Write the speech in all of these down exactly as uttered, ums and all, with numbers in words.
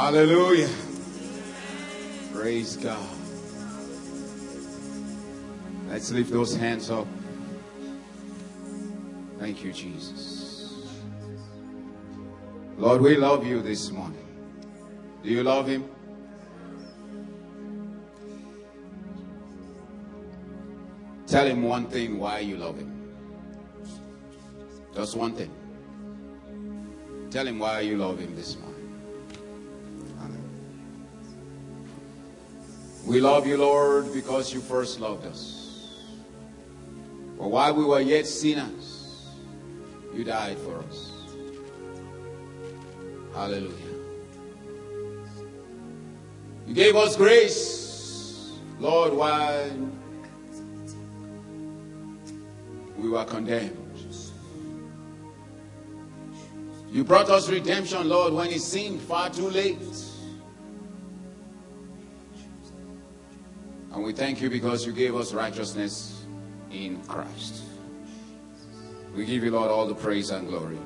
Hallelujah. Praise God. Let's lift those hands up. Thank you, Jesus. Lord, we love you this morning. Do you love him? Tell him one thing why you love him. Just one thing. Tell him why you love him this morning. We love you, Lord, because you first loved us. For while we were yet sinners, you died for us. Hallelujah. You gave us grace, Lord, while we were condemned. You brought us redemption, Lord, when it seemed far too late. And we thank you because you gave us righteousness in Christ. We give you, Lord, all the praise and glory.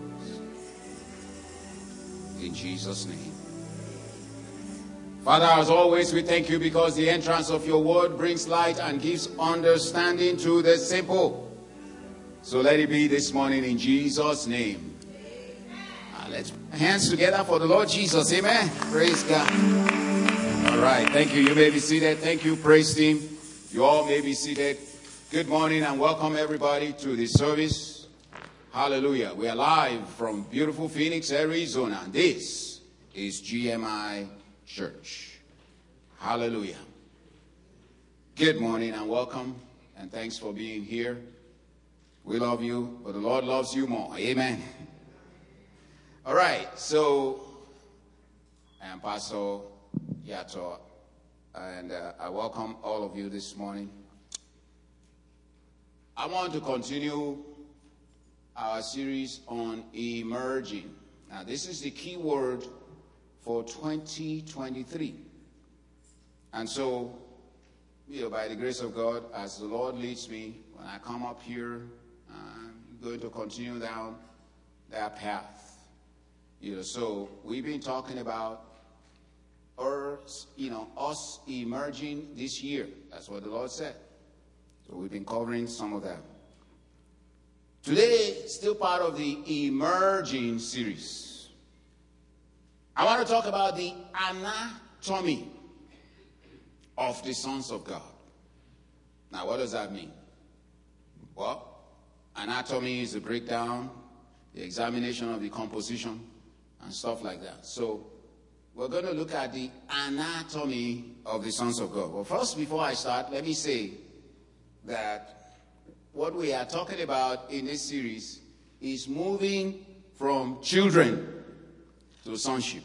In Jesus' name. Father, as always, we thank you because the entrance of your word brings light and gives understanding to the simple. So let it be this morning in Jesus' name. Uh, let's put our hands together for the Lord Jesus. Amen. Praise God. All right. Thank you. You may be seated. Thank you, praise team. You all may be seated. Good morning and welcome everybody to this service. Hallelujah. We are live from beautiful Phoenix, Arizona. This is G M I Church. Hallelujah. Good morning and welcome, and thanks for being here. We love you, but the Lord loves you more. Amen. All right, so I am Pastor Yato, and uh, I welcome all of you this morning. I want to continue our series on emerging. Now, this is the key word for twenty twenty-three. And so, you know, by the grace of God, as the Lord leads me, when I come up here, I'm going to continue down that path. You know, so we've been talking about us, you know, us emerging this year. That's what the Lord said. So we've been covering some of that. Today, still part of the emerging series. I want to talk about the anatomy of the sons of God. Now, what does that mean? Well, anatomy is the breakdown, the examination of the composition, and stuff like that. So, we're going to look at the anatomy of the sons of God. Well, first, before I start, let me say that what we are talking about in this series is moving from children to sonship.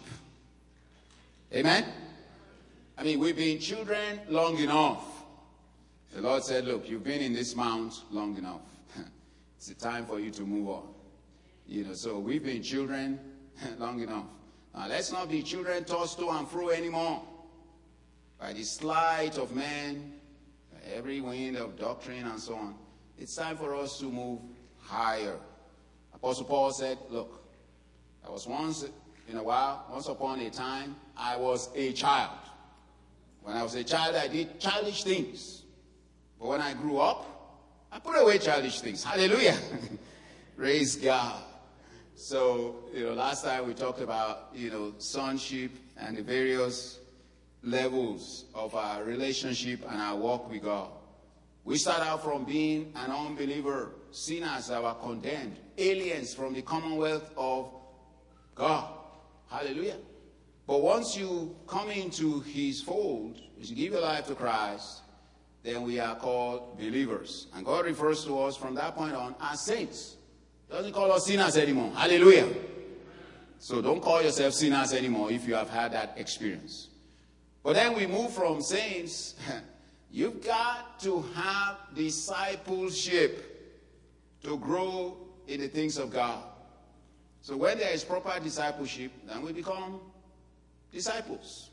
Amen? I mean, we've been children long enough. The Lord said, look, you've been in this mount long enough. It's the time for you to move on. You know, so we've been children long enough. Now, let's not be children tossed to and fro anymore by the sleight of man, every wind of doctrine and so on. It's time for us to move higher. Apostle Paul said, look, I was once in a while, once upon a time, I was a child. When I was a child, I did childish things. But when I grew up, I put away childish things. Hallelujah. Praise God. So, you know, last time we talked about, you know, sonship and the various levels of our relationship and our walk with God. We start out from being an unbeliever, sinners that were condemned, aliens from the commonwealth of God. Hallelujah. But once you come into his fold, you give your life to Christ, then we are called believers. And God refers to us from that point on as saints. Doesn't call us sinners anymore. Hallelujah. So don't call yourself sinners anymore if you have had that experience. But then we move from saints. You've got to have discipleship to grow in the things of God. So when there is proper discipleship, then we become disciples.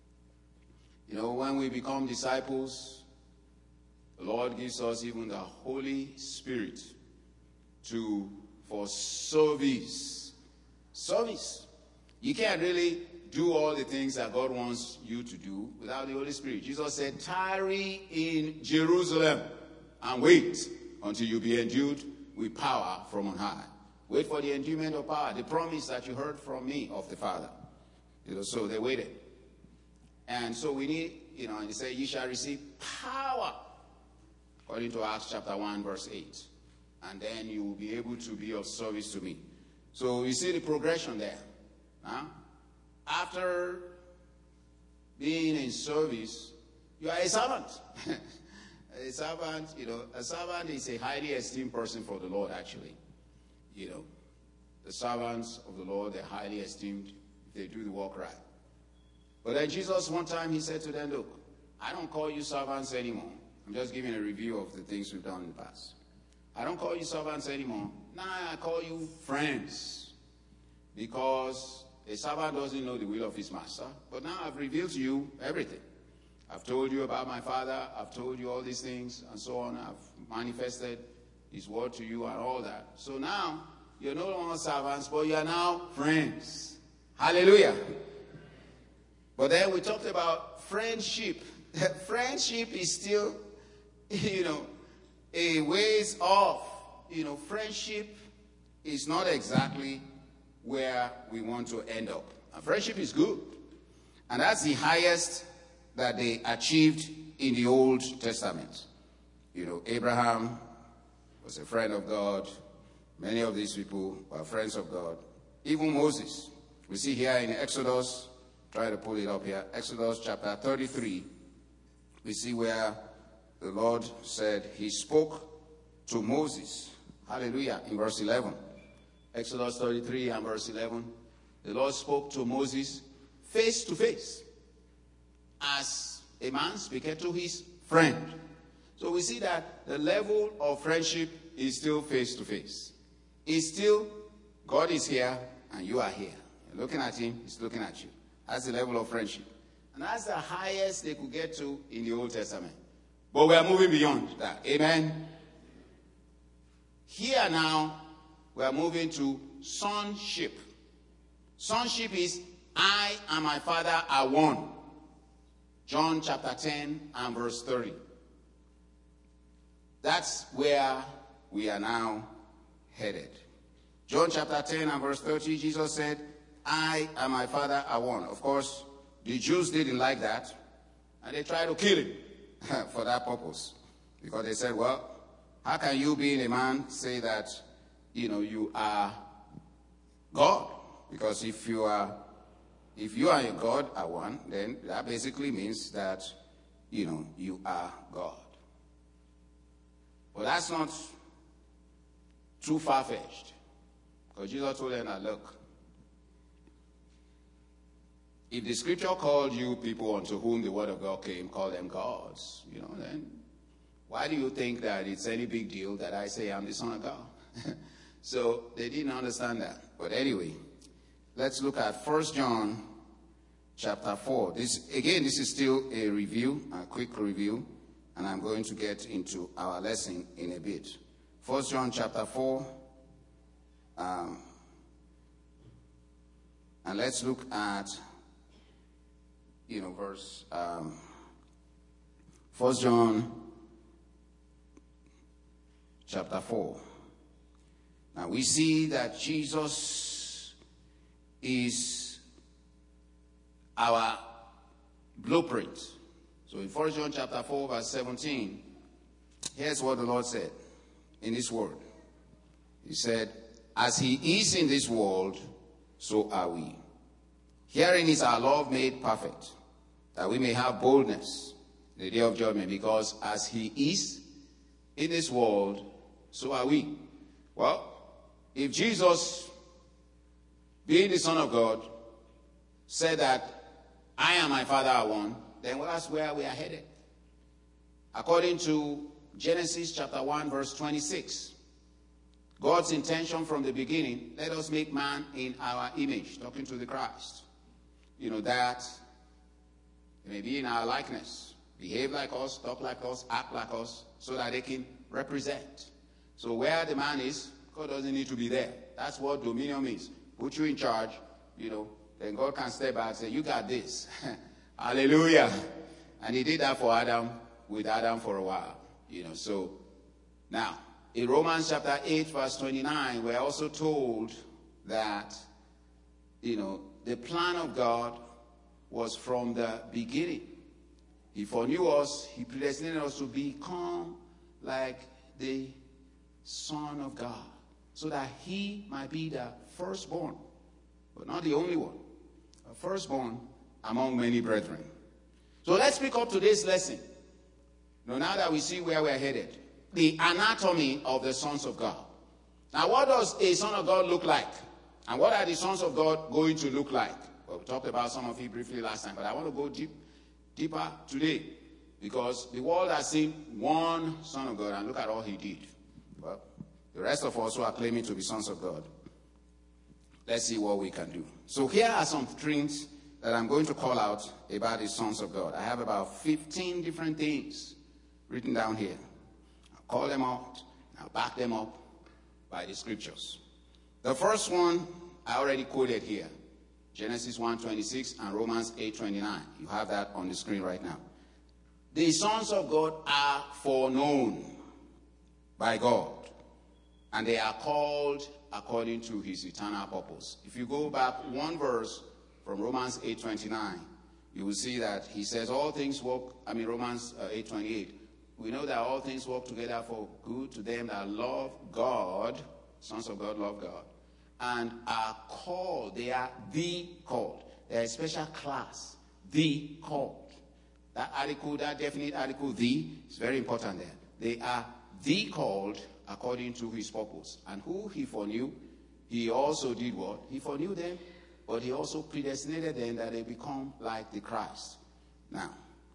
You know, when we become disciples, the Lord gives us even the Holy Spirit to for service. Service. You can't really do all the things that God wants you to do without the Holy Spirit. Jesus said, tarry in Jerusalem and wait until you be endued with power from on high. Wait for the endowment of power, the promise that you heard from me of the Father. You know, so they waited. And so we need, you know, and he said, ye shall receive power, according to Acts chapter one, verse eight. And then you will be able to be of service to me. So you see the progression there. Huh? After being in service, you are a servant. A servant, you know, a servant is a highly esteemed person for the Lord, actually. You know, the servants of the Lord, they're highly esteemed if they do the work right. But then Jesus, one time, he said to them, look, I don't call you servants anymore. I'm just giving a review of the things we've done in the past. I don't call you servants anymore. Now I call you friends. Because a servant doesn't know the will of his master. But now I've revealed to you everything. I've told you about my Father. I've told you all these things and so on. I've manifested his word to you and all that. So now you're no longer servants, but you are now friends. Hallelujah. But then we talked about friendship. Friendship is still, you know, a ways off. You know, friendship is not exactly where we want to end up. And friendship is good. And that's the highest that they achieved in the Old Testament. You know, Abraham was a friend of God. Many of these people were friends of God. Even Moses. We see here in Exodus, try to pull it up here, Exodus chapter thirty-three, we see where the Lord said he spoke to Moses. Hallelujah, in verse eleven. Exodus thirty-three and verse eleven. The Lord spoke to Moses face to face, as a man speaketh to his friend. So we see that the level of friendship is still face to face. It's still, God is here and you are here. You're looking at him, he's looking at you. That's the level of friendship. And that's the highest they could get to in the Old Testament. But we are moving beyond that. Amen. Here now, we are moving to sonship. Sonship is, I and my Father are one. John chapter ten and verse thirty. That's where we are now headed. John chapter ten and verse thirty, Jesus said, I and my Father are one. Of course, the Jews didn't like that, and they tried to kill him for that purpose. Because they said, well, how can you, being a man, say that, you know, you are God? Because if you are, if you are a God are one, then that basically means that, you know, you are God. But that's not too far-fetched. Because Jesus told them that, look, if the scripture called you people unto whom the word of God came, call them gods, you know, then why do you think that it's any big deal that I say I'm the Son of God? So they didn't understand that. But anyway, let's look at First John chapter four. This, again, this is still a review, a quick review, and I'm going to get into our lesson in a bit. First John chapter four, um, and let's look at, you know, verse, um, First John chapter four. Now we see that Jesus is our blueprint. So in First John chapter four, verse seventeen, here's what the Lord said in his word. He said, as he is in this world, so are we. Herein is our love made perfect, that we may have boldness in the day of judgment, because as he is in this world, so are we. Well, if Jesus, being the Son of God, said that I and my Father are one, then that's where we are headed. According to Genesis chapter one, verse twenty-six, God's intention from the beginning, let us make man in our image, talking to the Christ. You know, that it may be in our likeness, behave like us, talk like us, act like us, so that they can represent. So where the man is, God doesn't need to be there. That's what dominion means. Put you in charge, you know, then God can step back and say, you got this. Hallelujah. And he did that for Adam, with Adam for a while. You know, so now, in Romans chapter eight, verse twenty-nine, we're also told that, you know, the plan of God was from the beginning. He foreknew us, he predestinated us to become like the Son of God, so that he might be the firstborn, but not the only one, a firstborn among many brethren. So let's pick up today's lesson. Now, now that we see where we're headed, the anatomy of the sons of God. Now, what does a son of God look like? And what are the sons of God going to look like? Well, we talked about some of it briefly last time, but I want to go deep, deeper today, because the world has seen one son of God, and look at all he did. Well, the rest of us who are claiming to be sons of God, let's see what we can do. So here are some things that I'm going to call out about the sons of God. I have about fifteen different things written down here. I'll call them out. I'll back them up by the scriptures. The first one I already quoted here. Genesis one twenty-six and Romans eight twenty-nine. You have that on the screen right now. The sons of God are foreknown by God, and they are called according to his eternal purpose. If you go back one verse from Romans eight twenty-nine, you will see that he says all things work, I mean Romans uh, eight twenty-eight, we know that all things work together for good to them that love God, sons of God love God, and are called. They are the called. They are a special class, the called. That article, that definite article, the, is very important there. They are the called according to his purpose. And who he foreknew, he also did what? He foreknew them, but he also predestinated them that they become like the Christ. Now,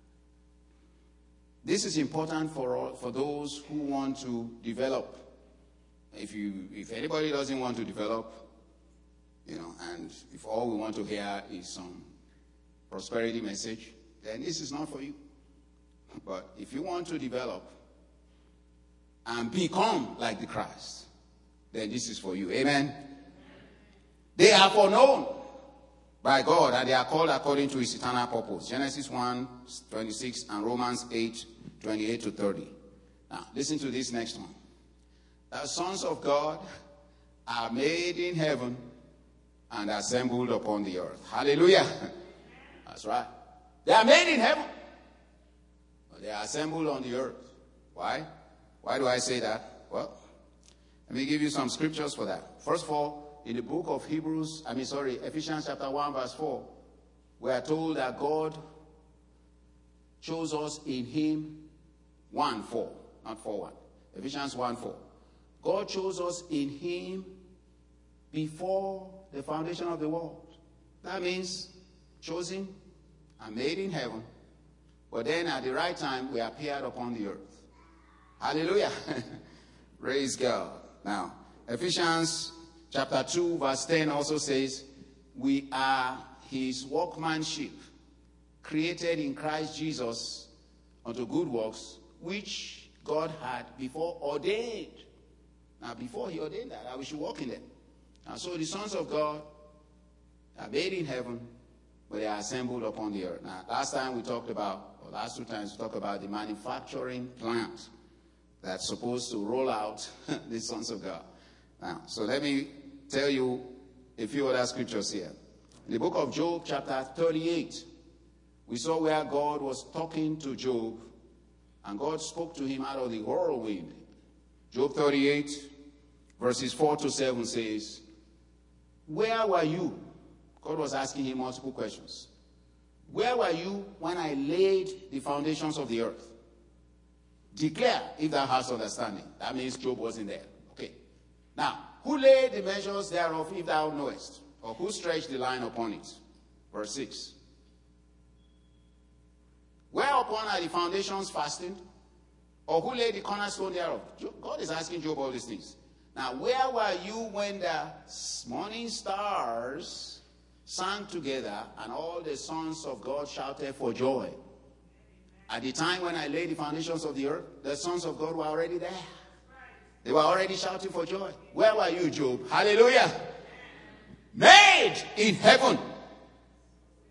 this is important for all, for those who want to develop. If you, if anybody doesn't want to develop, you know, and if all we want to hear is some prosperity message, then this is not for you. But if you want to develop and become like the Christ, then this is for you. Amen. They are foreknown by God, and they are called according to his eternal purpose. Genesis one twenty-six and Romans eight twenty-eight to thirty. Now, listen to this next one. The sons of God are made in heaven and assembled upon the earth. Hallelujah. That's right. They are made in heaven, but they are assembled on the earth. Why? Why do I say that? Well, let me give you some scriptures for that. First of all, in the book of Hebrews, I mean, sorry, Ephesians chapter one, verse four, we are told that God chose us in him, one, four, not four, one. Ephesians one, four. God chose us in him before the foundation of the world. That means chosen and made in heaven, but then at the right time we appeared upon the earth. Hallelujah. Praise God. Now, Ephesians chapter two, verse ten also says, we are his workmanship, created in Christ Jesus unto good works, which God had before ordained. Now, before he ordained that, that we should walk in them. Now, so the sons of God are made in heaven, but they are assembled upon the earth. Now, last time we talked about, or last two times we talked about the manufacturing plant that's supposed to roll out the sons of God. Now, so let me tell you a few other scriptures here. In the book of Job, chapter thirty-eight, we saw where God was talking to Job, and God spoke to him out of the whirlwind. Job thirty-eight, verses four to seven says, where were you? God was asking him multiple questions. Where were you when I laid the foundations of the earth? Declare if thou hast understanding. That means Job wasn't there. Okay. Now, who laid the measures thereof if thou knowest? Or who stretched the line upon it? Verse six. Whereupon are the foundations fastened? Or who laid the cornerstone thereof? God is asking Job all these things. Now, where were you when the morning stars sang together and all the sons of God shouted for joy? At the time when I laid the foundations of the earth, the sons of God were already there. They were already shouting for joy. Where were you, Job? Hallelujah. Made in heaven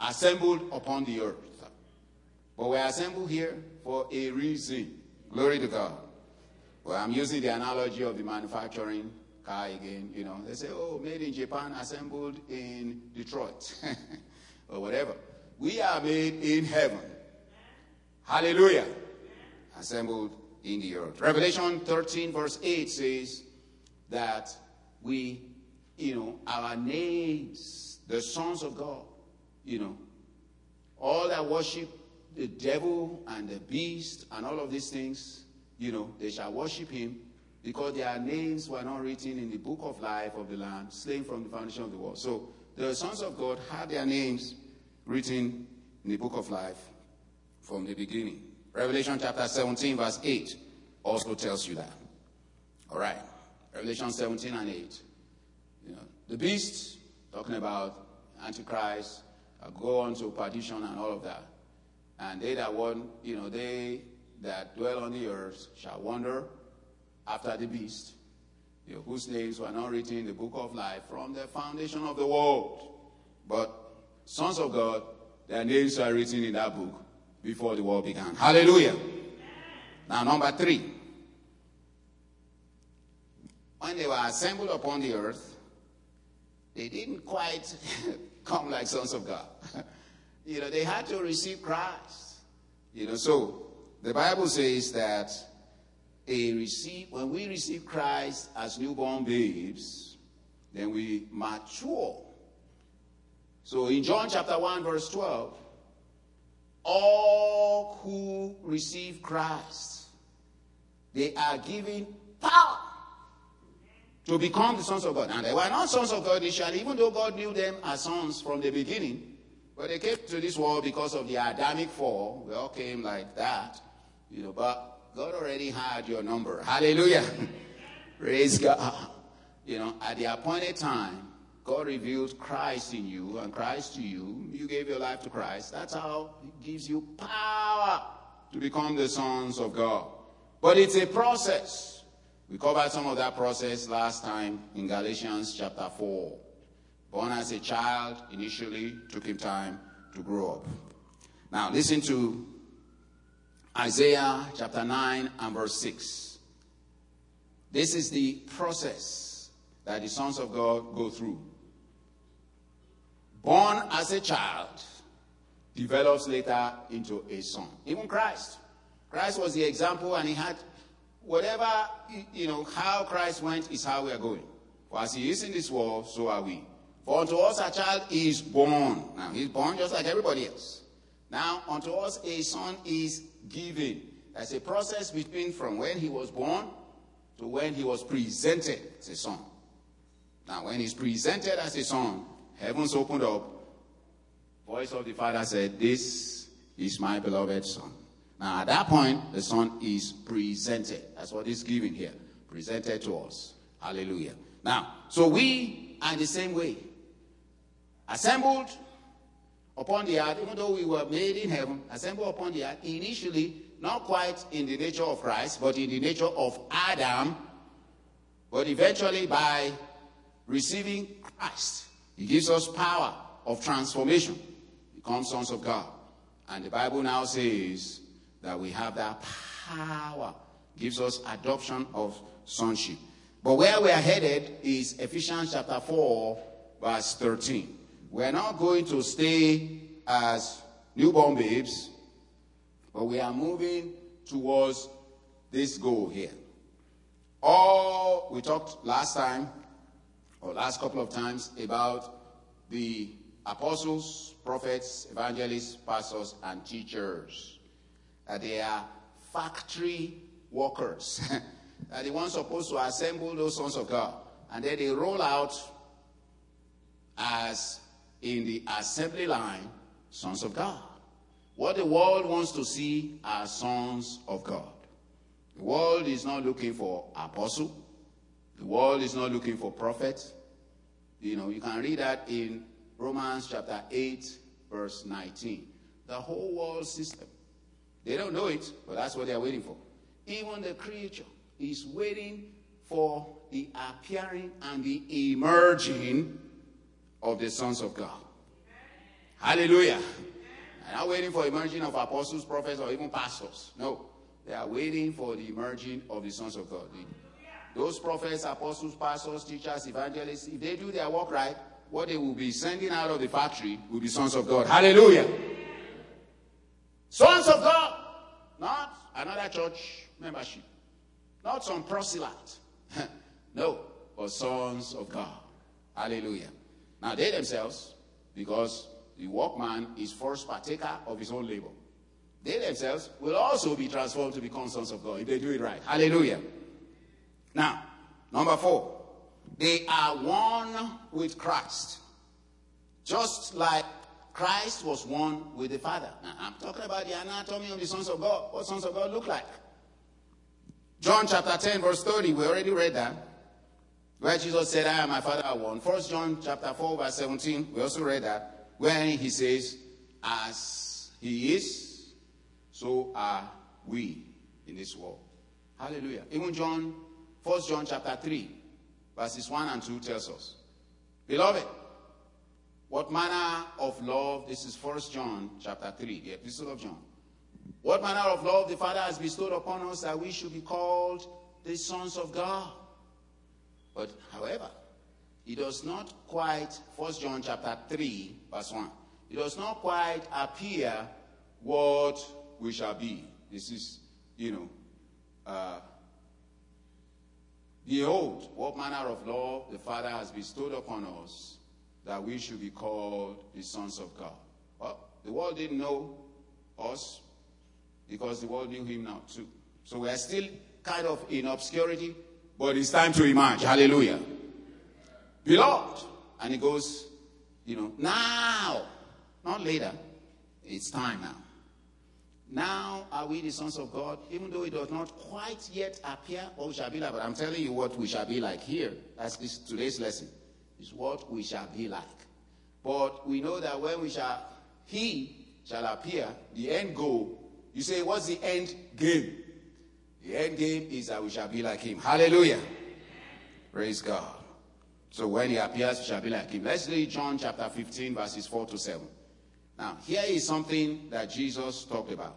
assembled upon the earth. But we're assembled here for a reason. Glory to God. Well, I'm using the analogy of the manufacturing car again. You know, they say, oh, made in Japan, assembled in Detroit. Or whatever. We are made in heaven. Hallelujah. Assembled in the earth. Revelation thirteen verse eight says that we, you know, our names, the sons of God, you know, all that worship the devil and the beast and all of these things, you know, they shall worship him because their names were not written in the book of life of the Lamb, slain from the foundation of the world. So the sons of God had their names written in the book of life from the beginning. Revelation chapter seventeen verse eight also tells you that. All right. Revelation seventeen and eight. You know, the beast, talking about Antichrist, uh, go on to perdition and all of that. And they that want, you know, they that dwell on the earth shall wander after the beast, you know, whose names were not written in the book of life from the foundation of the world. But sons of God, their names are written in that book before the world began. Hallelujah. Now, number three. When they were assembled upon the earth, they didn't quite come like sons of God. You know, they had to receive Christ. You know, so the Bible says that a receive, when we receive Christ as newborn babes, then we mature. So in John chapter one verse twelve, all who receive Christ, they are given power to become the sons of God. And they were not sons of God initially, even though God knew them as sons from the beginning. But they came to this world because of the Adamic fall. We all came like that. You know, but God already had your number. Hallelujah. Praise God. You know, at the appointed time, God revealed Christ in you and Christ to you. You gave your life to Christ. That's how He gives you power to become the sons of God. But it's a process. We covered some of that process last time in Galatians chapter four. Born as a child, initially took him time to grow up. Now listen to Isaiah chapter nine and verse six. This is the process that the sons of God go through. Born as a child, develops later into a son. Even Christ. Christ was the example, and he had whatever, you know, how Christ went is how we are going. For as he is in this world, so are we. For unto us a child is born. Now, he's born just like everybody else. Now, unto us a son is given. That's a process between from when he was born to when he was presented as a son. Now, when he's presented as a son, heavens opened up. Voice of the Father said, this is my beloved son. Now, at that point, the son is presented. That's what he's giving here. Presented to us. Hallelujah. Now, so we are the same way. Assembled upon the earth, even though we were made in heaven, assembled upon the earth, initially, not quite in the nature of Christ, but in the nature of Adam, but eventually by receiving Christ, he gives us power of transformation, become sons of God. And the Bible now says that we have that power, gives us adoption of sonship. But where we are headed is Ephesians chapter four, verse thirteen. We're not going to stay as newborn babes, but we are moving towards this goal here. All we talked last time, or last couple of times, about the apostles, prophets, evangelists, pastors, and teachers. That they are factory workers. That the ones supposed to assemble those sons of God. And then they roll out as in the assembly line, sons of God. What the world wants to see are sons of God. The world is not looking for apostle. The world is not looking for prophet. You know, you can read that in Romans chapter eight, verse nineteen. The whole world system. They don't know it, but that's what they're waiting for. Even the creature is waiting for the appearing and the emerging of the sons of God. Hallelujah. They're not waiting for emerging of apostles, prophets, or even pastors. No. They are waiting for the emerging of the sons of God. Those prophets, apostles, pastors, teachers, evangelists, if they do their work right, what they will be sending out of the factory will be sons of God. Hallelujah. Sons of God. Not another church membership. Not some proselyte. No. But sons of God. Hallelujah. Now they themselves, because the workman is first partaker of his own labor, they themselves will also be transformed to become sons of God if they do it right. Hallelujah. Now, number four, they are one with Christ. Just like Christ was one with the Father. Now, I'm talking about the anatomy of the sons of God. What sons of God look like. John chapter ten, verse thirty, we already read that. Where Jesus said, I and my Father are one. First John chapter four, verse seventeen, we also read that. Where he says, as he is, so are we in this world. Hallelujah. Even John, First John chapter three, verses one and two tells us, beloved, what manner of love, this is First John chapter three, the epistle of John. What manner of love the Father has bestowed upon us that we should be called the sons of God. But, however, it does not quite, First John chapter three, verse one, it does not quite appear what we shall be. This is, you know, uh, behold, what manner of love the Father has bestowed upon us that we should be called the sons of God. Well, the world didn't know us because the world knew him now too. So we are still kind of in obscurity, but it's time to emerge. Hallelujah. Beloved. And it goes, you know, now, not later. It's time now. Now are we the sons of God, even though it does not quite yet appear what we shall be like. But I'm telling you what we shall be like here. That's this, today's lesson. Is what we shall be like. But we know that when we shall, he shall appear, the end goal. You say, what's the end game? The end game is that we shall be like him. Hallelujah. Praise God. So when he appears, we shall be like him. Let's read John chapter fifteen, verses four to seven. Now, here is something that Jesus talked about.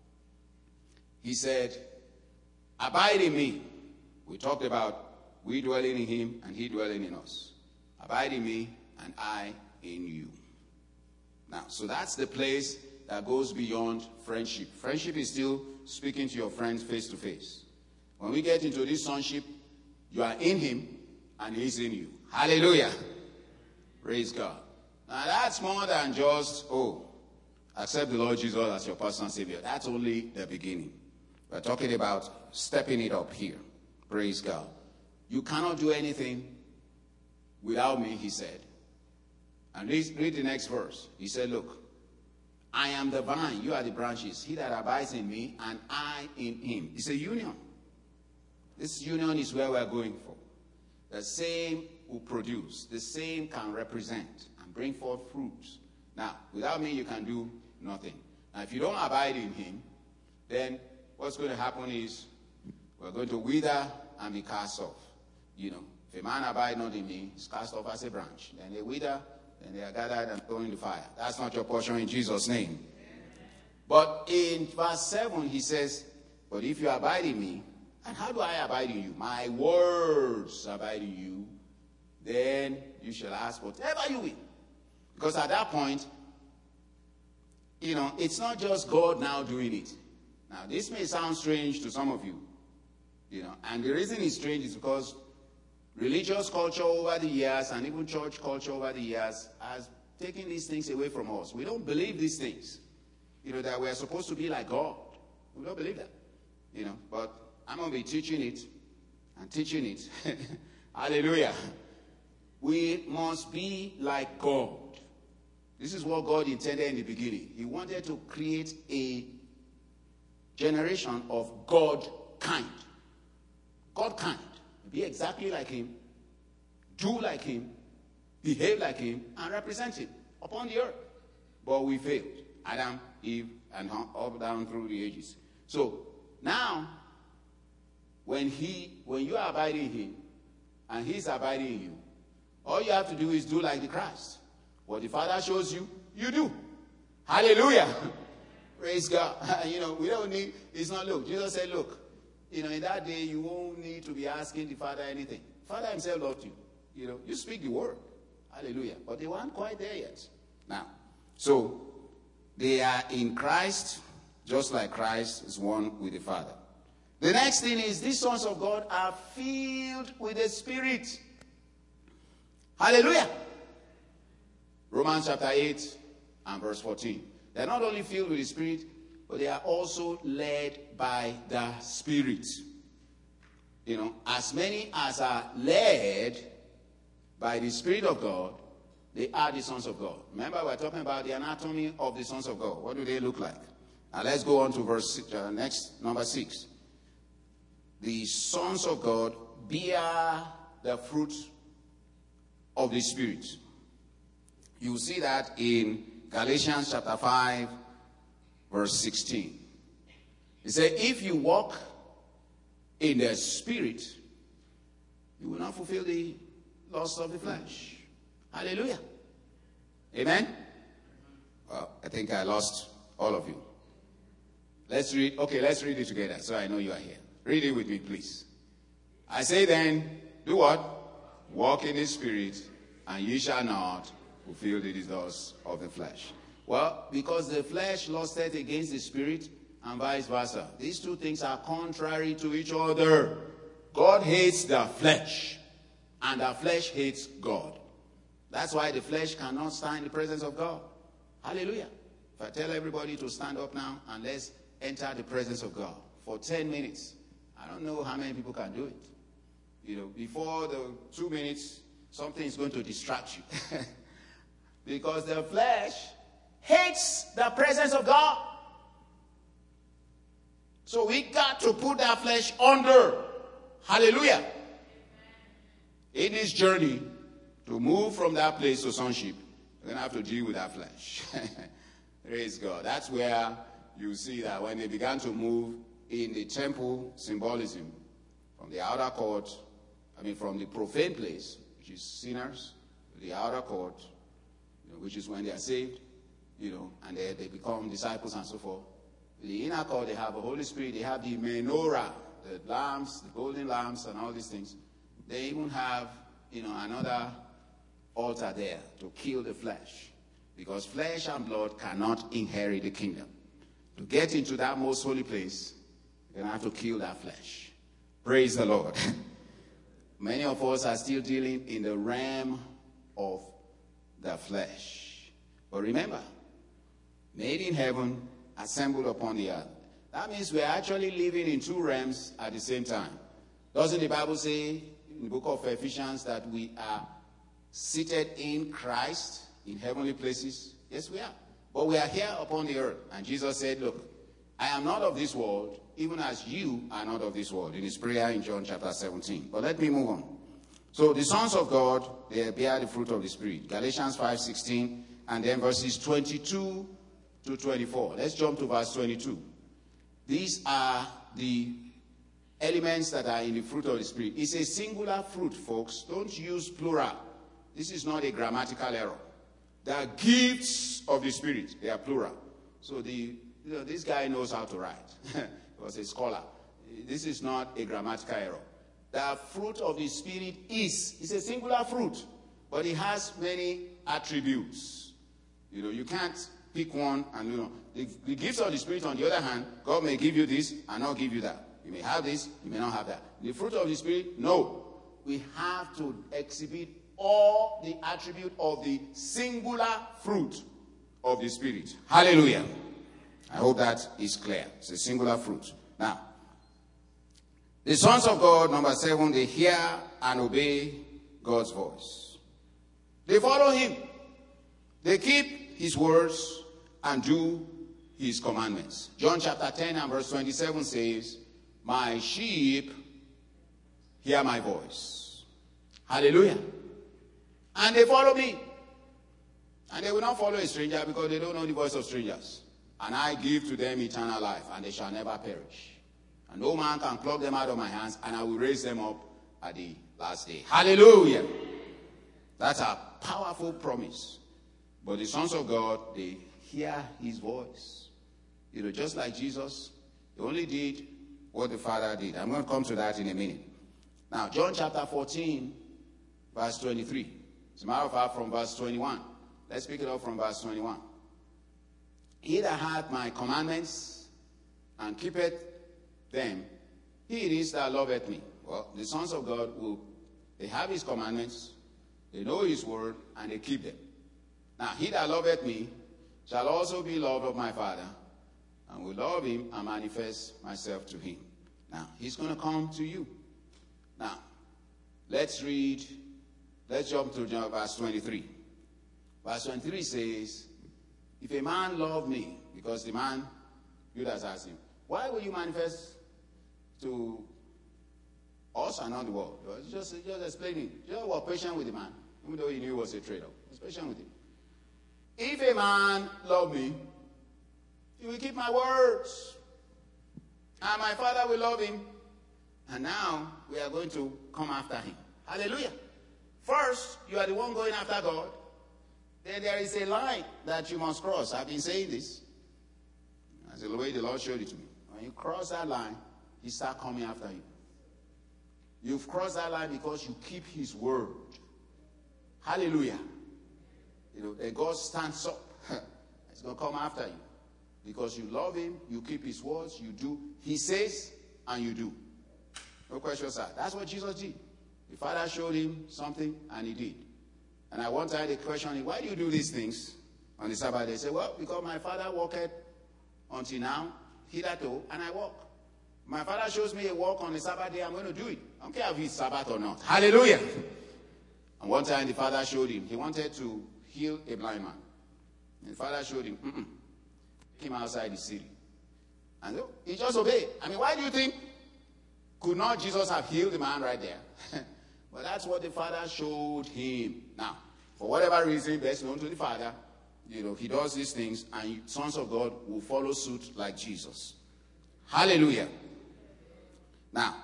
He said, abide in me. We talked about we dwelling in him and he dwelling in us. Abide in me and I in you. Now, so that's the place that goes beyond friendship. Friendship is still speaking to your friends face to face. When we get into this sonship, you are in him and he's in you. Hallelujah. Praise God. Now that's more than just, oh, accept the Lord Jesus as your personal Savior. That's only the beginning. We're talking about stepping it up here. Praise God. You cannot do anything without me, he said. And read, read the next verse. He said, look, I am the vine, you are the branches. He that abides in me, and I in him. It's a union. This union is where we're going for. The same will produce. The same can represent and bring forth fruits. Now, without me, you can do nothing. Now, if you don't abide in him, then what's going to happen is we're going to wither and be cast off. You know, if a man abide not in me, he's cast off as a branch. Then they wither, then they are gathered and thrown in the fire. That's not your portion in Jesus' name. But in verse seven, he says, but if you abide in me, and how do I abide in you? My words abide in you, then you shall ask whatever you will. Because at that point, you know, it's not just God now doing it. Now, this may sound strange to some of you, you know, and the reason it's strange is because religious culture over the years and even church culture over the years has taken these things away from us. We don't believe these things, you know, that we're supposed to be like God. We don't believe that, you know, but I'm going to be teaching it and teaching it. Hallelujah. We must be like God. This is what God intended in the beginning. He wanted to create a generation of God kind. God kind. Be exactly like him, do like him, behave like him, and represent him upon the earth. But we failed. Adam, Eve, and up down through the ages. So now, when he, when you are abiding in him, and he's abiding in you, all you have to do is do like the Christ. What the Father shows you, you do. Hallelujah. Praise God. You know, we don't need, it's not look. Jesus said, look, you know, in that day, you won't need to be asking the Father anything. Father himself loved you. You know, you speak the word. Hallelujah. But they weren't quite there yet. Now, so they are in Christ, just like Christ is one with the Father. The next thing is these sons of God are filled with the Spirit. Hallelujah. Romans chapter eight and verse fourteen. They're not only filled with the Spirit, but they are also led by the Spirit. You know, as many as are led by the Spirit of God, they are the sons of God. Remember, we're talking about the anatomy of the sons of God. What do they look like? Now let's go on to verse six, uh, next, number six. The sons of God bear the fruit of the Spirit. You see that in Galatians chapter five, verse sixteen. It says, if you walk in the Spirit, you will not fulfill the lust of the flesh. Hallelujah. Amen? Well, I think I lost all of you. Let's read. Okay, let's read it together so I know you are here. Read it with me, please. I say then, do what? Walk in the Spirit, and ye shall not fulfill the desires of the flesh. Well, because the flesh lusted against the Spirit, and vice versa. These two things are contrary to each other. God hates the flesh, and the flesh hates God. That's why the flesh cannot stand in the presence of God. Hallelujah. If I tell everybody to stand up now and let's enter the presence of God for ten minutes, I don't know how many people can do it. You know, before the two minutes, something is going to distract you. Because the flesh hates the presence of God. So we got to put that flesh under. Hallelujah. In this journey, to move from that place to sonship, we're going to have to deal with that flesh. Praise God. That's where you see that when they began to move in the temple symbolism, from the outer court, I mean from the profane place, which is sinners, to the outer court, you know, which is when they are saved, you know, and they, they become disciples and so forth. In the inner court, they have the Holy Spirit, they have the menorah, the lamps, the golden lamps, and all these things. They even have, you know, another altar there to kill the flesh. Because flesh and blood cannot inherit the kingdom. To get into that most holy place, you're going to have to kill that flesh. Praise the Lord. Many of us are still dealing in the realm of the flesh. But remember, made in heaven, assembled upon the earth. That means we're actually living in two realms at the same time. Doesn't the Bible say in the book of Ephesians that we are seated in Christ in heavenly places? Yes, we are. But we are here upon the earth. And Jesus said, look, I am not of this world, even as you are not of this world, in his prayer in John chapter seventeen. But let me move on. So the sons of God, they bear the fruit of the Spirit. Galatians five sixteen, and then verses twenty-two to twenty-four. Let's jump to verse twenty-two. These are the elements that are in the fruit of the Spirit. It's a singular fruit, folks. Don't use plural. This is not a grammatical error. The gifts of the Spirit, they are plural. So the, you know, this guy knows how to write. He was a scholar. This is not a grammatical error. The fruit of the Spirit is, it's a singular fruit, but it has many attributes. You know, you can't pick one and, you know, the, the gifts of the Spirit, on the other hand, God may give you this and not give you that. You may have this, you may not have that. The fruit of the Spirit, no. We have to exhibit all the attribute of the singular fruit of the Spirit. Hallelujah. I hope that is clear. It's a singular fruit. Now, the sons of God, number seven, they hear and obey God's voice. They follow him. They keep his words and do his commandments. John chapter ten and verse twenty-seven says, my sheep hear my voice. Hallelujah. And they follow me. And they will not follow a stranger because they don't know the voice of strangers. And I give to them eternal life, and they shall never perish. And no man can pluck them out of my hands, and I will raise them up at the last day. Hallelujah. That's a powerful promise. But the sons of God, they hear his voice. You know, just like Jesus, he only did what the Father did. I'm going to come to that in a minute. Now, John chapter fourteen, verse twenty-three. As a matter of fact, from verse twenty-one. Let's pick it up from verse twenty-one. He that hath my commandments and keepeth them, he it is that loveth me. Well, the sons of God will, they have his commandments, they know his word, and they keep them. Now, he that loveth me shall also be loved of my Father, and will love him and manifest myself to him. Now, he's going to come to you. Now, let's read, let's jump to verse twenty-three. Verse twenty-three says, if a man love me, because the man, Judas asked him, why will you manifest to us and not the world? Just, just explaining. Just was patient with the man, even though he knew he was a traitor. He was patient with him. If a man love me, he will keep my words, and my Father will love him. And now we are going to come after him. Hallelujah. First, you are the one going after God. Then there is a line that you must cross. I've been saying this. That's the way the Lord showed it to me. When you cross that line, he starts coming after you. You've crossed that line because you keep his word. Hallelujah. You know, then God stands up. He's going to come after you. Because you love him, you keep his words, you do. He says, and you do. No questions asked. That's what Jesus did. The Father showed him something, and he did. And I one time they questioned him, why do you do these things on the Sabbath day? He said, well, because my Father walked until now, hitherto, and I walk. My Father shows me a walk on the Sabbath day, I'm going to do it. I don't care if it's Sabbath or not. Hallelujah. And one time the Father showed him, he wanted to heal a blind man. And the Father showed him, mm-mm. Take him outside the city. And he just obeyed. I mean, why do you think? Could not Jesus have healed the man right there? But that's what the Father showed him. Now, for whatever reason, best known to the Father, you know, he does these things, and sons of God will follow suit like Jesus. Hallelujah. Now,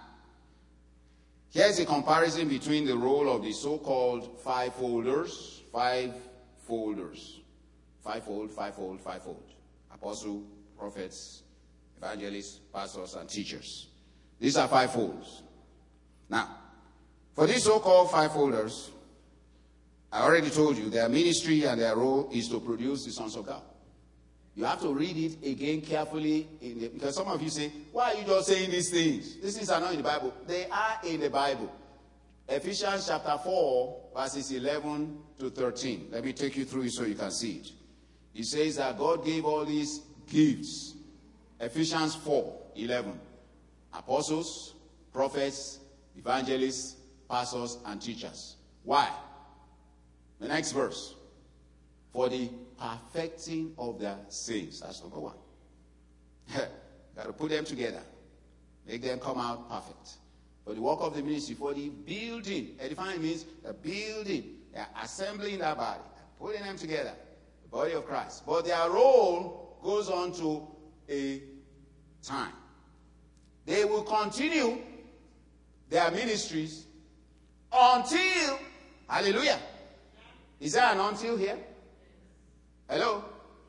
here's a comparison between the role of the so-called five-folders, five-folders, five-fold, five-fold, five-fold, apostle, prophets, evangelists, pastors, and teachers. These are five-folds. Now, for these so-called five-folders, I already told you their ministry and their role is to produce the sons of God. You have to read it again carefully, in the, because some of you say, why are you just saying these things? These things are not in the Bible. They are in the Bible. Ephesians chapter four, verses eleven to thirteen. Let me take you through it so you can see it. It says that God gave all these gifts. Ephesians four, eleven. Apostles, prophets, evangelists, pastors, and teachers. Why? The next verse. For the perfecting of the saints. That's number one. Got to put them together. Make them come out perfect. For the work of the ministry, for the building. Edifying means the building. They're assembling that body. Putting them together. The body of Christ. But their role goes on to a time. They will continue their ministries until, hallelujah. Is there an until here? Hello?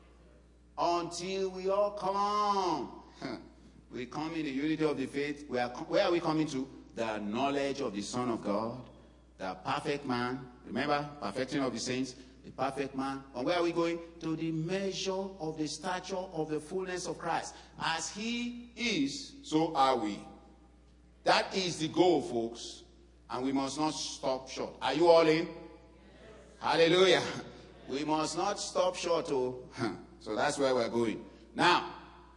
Until we all come. We come in the unity of the faith. We are, where are we coming to? The knowledge of the Son of God, the perfect man. Remember, perfecting of the saints, the perfect man. And where are we going? To the measure of the stature of the fullness of Christ. As he is, so are we. That is the goal, folks. And we must not stop short. Are you all in? Yes. Hallelujah. We must not stop short. Oh. So that's where we're going. Now,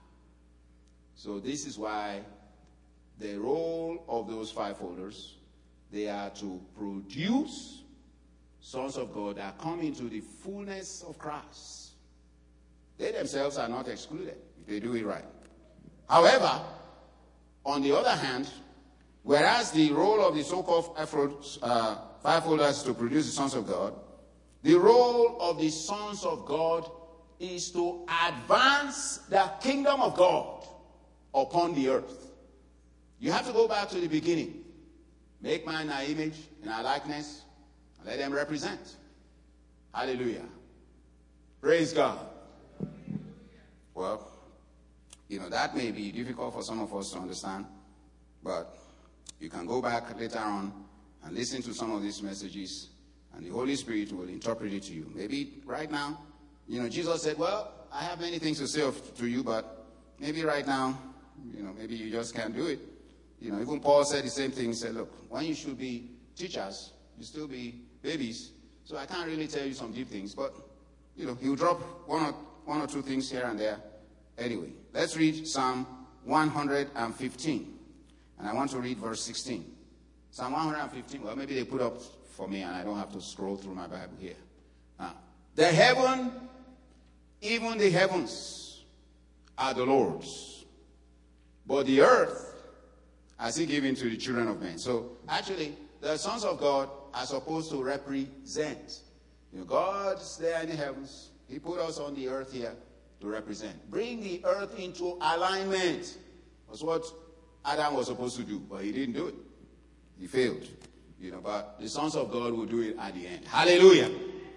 so this is why the role of those five folders, they are to produce sons of God that come into the fullness of Christ. They themselves are not excluded if they do it right. However, on the other hand, whereas the role of the so-called uh, fivefolders to produce the sons of God, the role of the sons of God is to advance the kingdom of God upon the earth. You have to go back to the beginning. Make man in our image, in our likeness, and let them represent. Hallelujah. Praise God. Well, you know, that may be difficult for some of us to understand, but you can go back later on and listen to some of these messages, and the Holy Spirit will interpret it to you. Maybe right now, you know, Jesus said, well, I have many things to say of, to you, but maybe right now, you know, maybe you just can't do it. You know, even Paul said the same thing. He said, look, when you should be teachers, you still be babies. So I can't really tell you some deep things, but, you know, he'll drop one or, one or two things here and there. Anyway, let's read Psalm one hundred fifteen. And I want to read verse sixteen. Psalm one hundred fifteen, well, maybe they put up for me and I don't have to scroll through my Bible here. Uh, the heaven, even the heavens, are the Lord's, but the earth has he given to the children of men. So actually, the sons of God are supposed to represent. You know, God's there in the heavens. He put us on the earth here to represent. Bring the earth into alignment. That's what Adam was supposed to do, but he didn't do it. He failed. You know, but the sons of God will do it at the end. Hallelujah.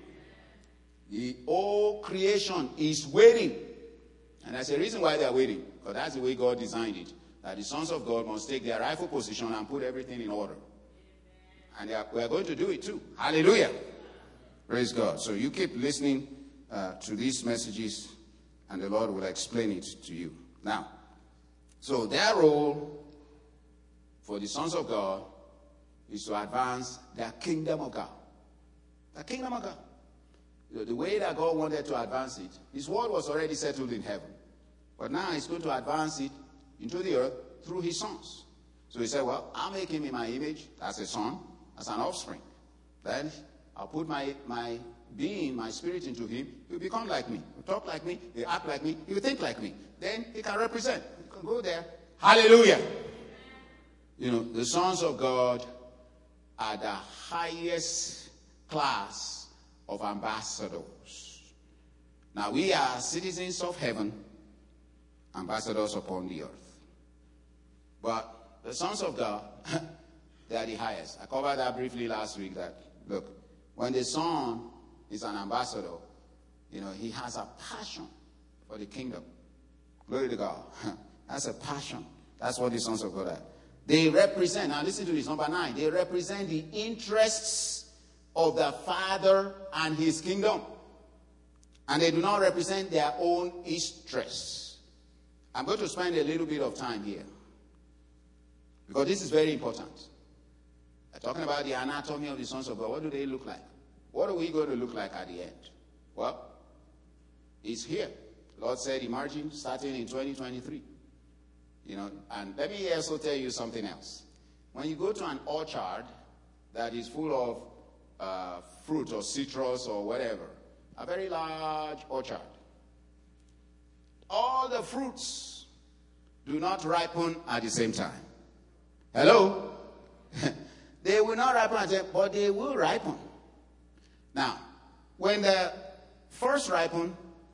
The whole creation is waiting. And that's the reason why they're waiting. Because that's the way God designed it. That the sons of God must take their rightful position and put everything in order. And they are, we are going to do it too. Hallelujah. Praise God. So you keep listening uh, to these messages, and the Lord will explain it to you. Now, so their role for the sons of God is to advance the kingdom of God. The kingdom of God. The, the way that God wanted to advance it, his word was already settled in heaven. But now he's going to advance it into the earth through his sons. So he said, well, I'll make him in my image as a son, as an offspring. Then I'll put my, my being, my spirit into him. He'll become like me. He'll talk like me. He'll act like me. He'll think like me. Then he can represent. He can go there. Hallelujah. You know, the sons of God are the highest class of ambassadors. Now, we are citizens of heaven, ambassadors upon the earth. But the sons of God, they are the highest. I covered that briefly last week that, look, when the son is an ambassador, you know, he has a passion for the kingdom. Glory to God. That's a passion. That's what the sons of God are. They represent, now listen to this, number nine. They represent the interests of the Father and his kingdom. And they do not represent their own interests. I'm going to spend a little bit of time here, because this is very important. I'm talking about the anatomy of the sons of God. What do they look like? What are we going to look like at the end? Well, it's here. The Lord said emerging starting in twenty twenty-three. You know, and let me also tell you something else. When you go to an orchard that is full of uh, fruit or citrus or whatever, a very large orchard, all the fruits do not ripen at the same time. Hello? They will not ripen at the same time, but they will ripen. Now, when the first ripen,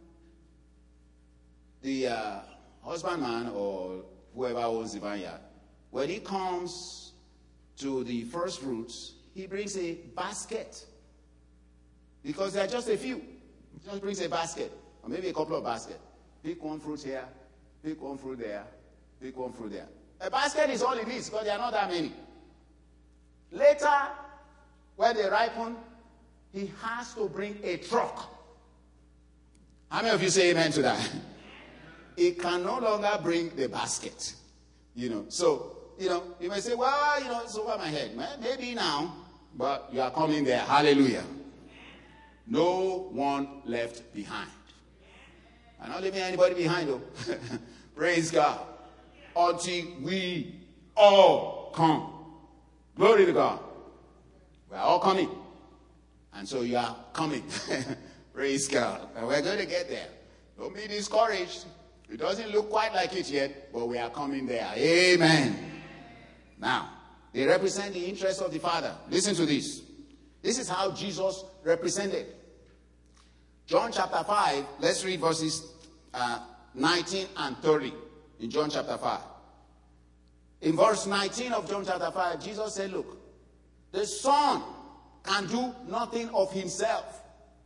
the uh, husbandman or whoever owns the vineyard, when he comes to the first fruits, he brings a basket. Because there are just a few. He just brings a basket, or maybe a couple of baskets. Pick one fruit here, pick one fruit there, pick one fruit there. A basket is all it needs, because there are not that many. Later, when they ripen, he has to bring a truck. How many of you say amen to that? He can no longer bring the basket. You know, so, you know, you may say, well, you know, it's over my head. Maybe now, but you are coming there. Hallelujah. No one left behind. I'm not leaving anybody behind, though. Praise God. Until we all come. Glory to God. We are all coming. And so you are coming. Praise God. And we're going to get there. Don't be discouraged. It doesn't look quite like it yet, but we are coming there. Amen. Now, they represent the interest of the Father. Listen to this. This is how Jesus represented. John chapter five, let's read verses uh, nineteen and thirty in John chapter five. In verse nineteen of John chapter five, Jesus said, look, the Son can do nothing of himself.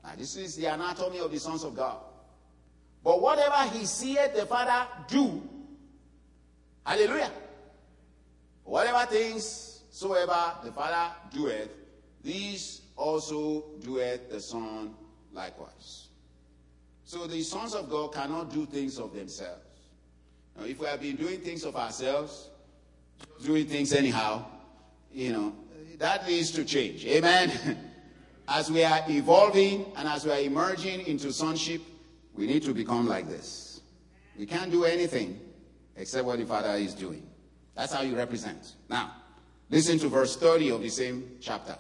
Now, this is the anatomy of the sons of God. But whatever he seeth the Father do, hallelujah, whatever things soever the Father doeth, these also doeth the Son likewise. So the sons of God cannot do things of themselves. Now, if we have been doing things of ourselves, doing things anyhow, you know, that needs to change. Amen. As we are evolving and as we are emerging into sonship, we need to become like this. We can't do anything except what the Father is doing. That's how you represent. Now, listen to verse thirty of the same chapter.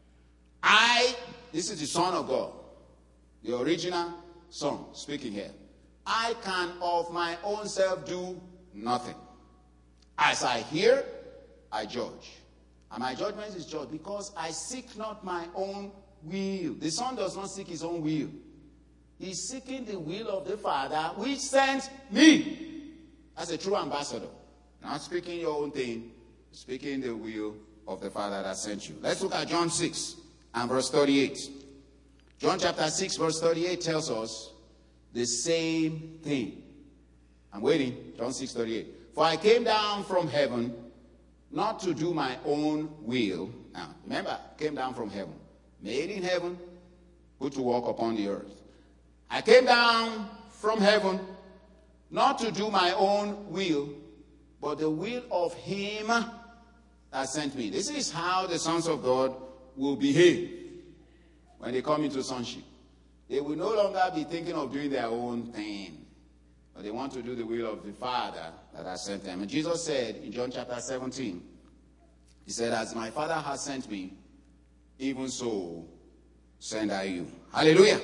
I, this is the Son of God, the original Son speaking here. I can of my own self do nothing. As I hear, I judge. And my judgment is just because I seek not my own will. The Son does not seek his own will. He's seeking the will of the Father which sent me. As a true ambassador. Not speaking your own thing, speaking the will of the Father that sent you. Let's look at John six and verse thirty-eight. John chapter six verse thirty-eight tells us the same thing. I'm waiting. John six thirty-eight. For I came down from heaven not to do my own will. Now, remember, came down from heaven. Made in heaven, put to work upon the earth. I came down from heaven not to do my own will, but the will of him that sent me. This is how the sons of God will behave when they come into sonship. They will no longer be thinking of doing their own thing, but they want to do the will of the Father that has sent them. And Jesus said in John chapter seventeen, he said, as my Father has sent me, even so send I you. Hallelujah.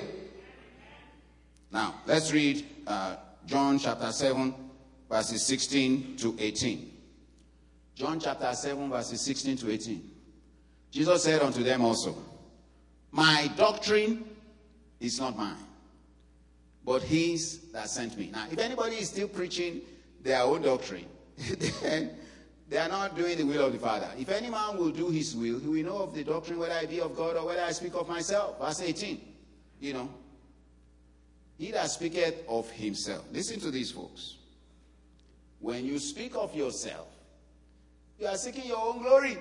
Now, let's read uh, John chapter seven, verses sixteen to eighteen. John chapter seven, verses sixteen to eighteen. Jesus said unto them also, my doctrine is not mine, but his that sent me. Now, if anybody is still preaching their own doctrine, then they are not doing the will of the Father. If any man will do his will, he will know of the doctrine, whether I be of God or whether I speak of myself. Verse eighteen. You know. He that speaketh of himself. Listen to these folks. When you speak of yourself, you are seeking your own glory.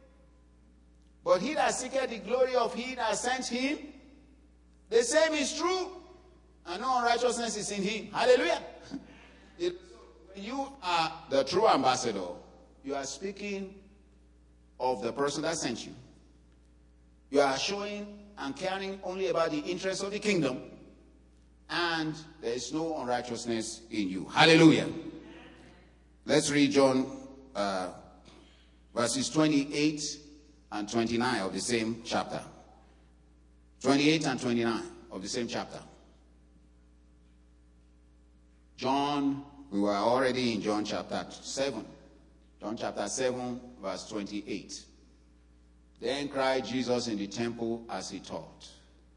But he that seeketh the glory of he that sent him, the same is true, and no unrighteousness is in him. Hallelujah. When you are the true ambassador, you are speaking of the person that sent you. You are showing and caring only about the interests of the kingdom, and there is no unrighteousness in you. Hallelujah. Let's read John uh, verses twenty-eight and twenty-nine of the same chapter. twenty-eight and twenty-nine of the same chapter. John, we were already in John chapter seven. John chapter seven, verse twenty-eight. Then cried Jesus in the temple as he taught.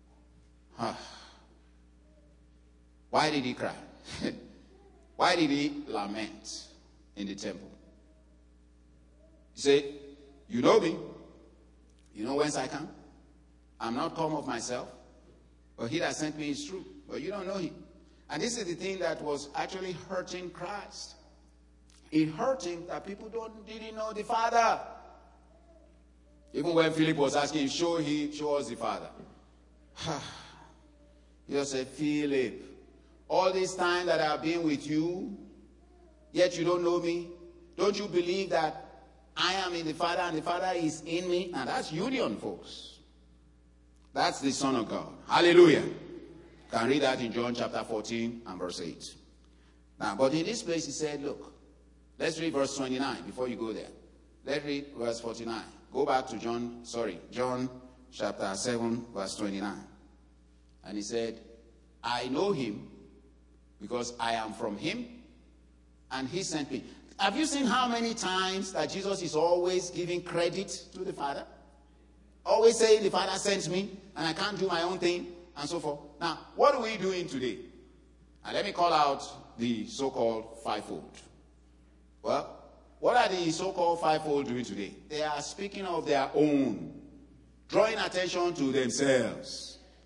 Why did he cry? Why did he lament in the temple? He said, you know me. You know whence I come. I'm not come of myself, but he that sent me is true. But you don't know him. And this is the thing that was actually hurting Christ. It hurt him that people don't didn't know the Father. Even when Philip was asking him, show, he, show us the Father. He just said, Philip, all this time that I've been with you, yet you don't know me. Don't you believe that I am in the Father and the Father is in me? And that's union, folks. That's the Son of God. Hallelujah. You can read that in John chapter fourteen and verse eight. Now, but in this place he said, look, let's read verse twenty-nine before you go there. Let's read verse forty-nine. Go back to John, sorry, John chapter seven, verse twenty-nine. And he said, I know him because I am from him and he sent me. Have you seen how many times that Jesus is always giving credit to the Father? Always saying the Father sent me and I can't do my own thing and so forth. Now, what are we doing today? And let me call out the so-called fivefold. Well, what are the so-called fivefold doing today? They are speaking of their own, drawing attention to themselves,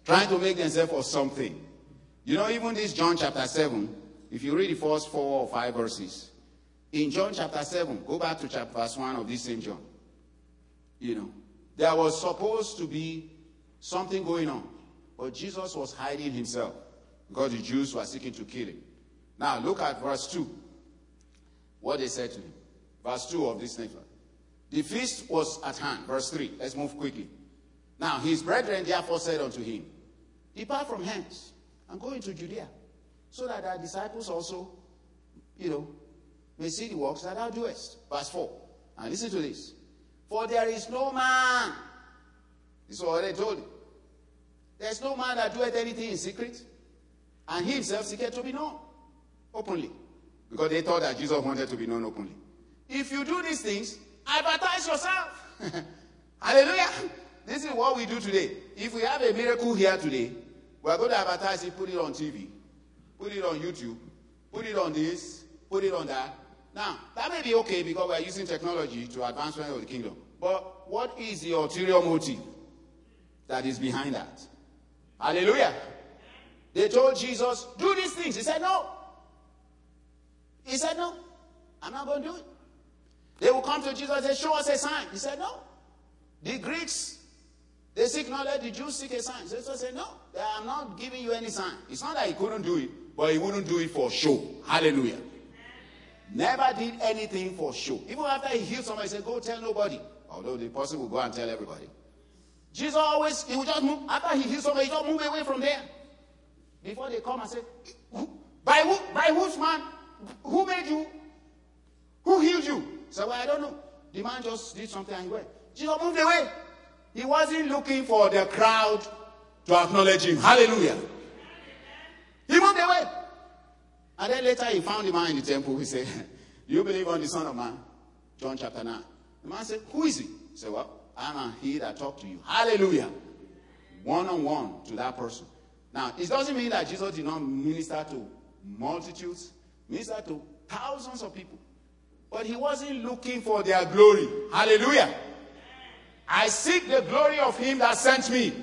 trying to make themselves for something. You know, even this John chapter seven, if you read the first four or five verses, in John chapter seven, go back to chapter verse one of this same John. You know, there was supposed to be something going on, but Jesus was hiding himself because the Jews were seeking to kill him. Now, look at verse two, what they said to him. Verse two of this next one. The feast was at hand. Verse three. Let's move quickly. Now, his brethren therefore said unto him, depart from hence and go into Judea, so that thy disciples also, you know, may see the works that thou doest. Verse four. And listen to this. For there is no man, this is what they told him, there is no man that doeth anything in secret, and he himself seeketh to be known openly. Because they thought that Jesus wanted to be known openly. If you do these things, advertise yourself. Hallelujah. This is what we do today. If we have a miracle here today, we are going to advertise it, put it on T V, put it on YouTube, put it on this, put it on that. Now, that may be okay because we are using technology to advancement of the kingdom. But what is the ulterior motive that is behind that? Hallelujah. They told Jesus, do these things. He said, no. He said, no. I'm not going to do it. They will come to Jesus and say, show us a sign. He said, no. The Greeks, they seek knowledge. The Jews seek a sign. Jesus said, no, I'm not giving you any sign. It's not that he couldn't do it, but he wouldn't do it for show. Hallelujah. Never did anything for show. Even after he healed somebody, he said, go tell nobody. Although the person will go and tell everybody. Jesus always, he would just move. After he healed somebody, he just move away from there. Before they come and say, by who? By whose man? Who made you? Who healed you? He said, well, I don't know. The man just did something and he went. Jesus moved away. He wasn't looking for the crowd to acknowledge him. Hallelujah. He moved away. And then later he found the man in the temple. He said, do you believe on the Son of Man? John chapter nine. The man said, who is he? He said, well, I am he that talked to you. Hallelujah. One-on-one to that person. Now, it doesn't mean that Jesus did not minister to multitudes, minister to thousands of people. But he wasn't looking for their glory. Hallelujah. I seek the glory of him that sent me.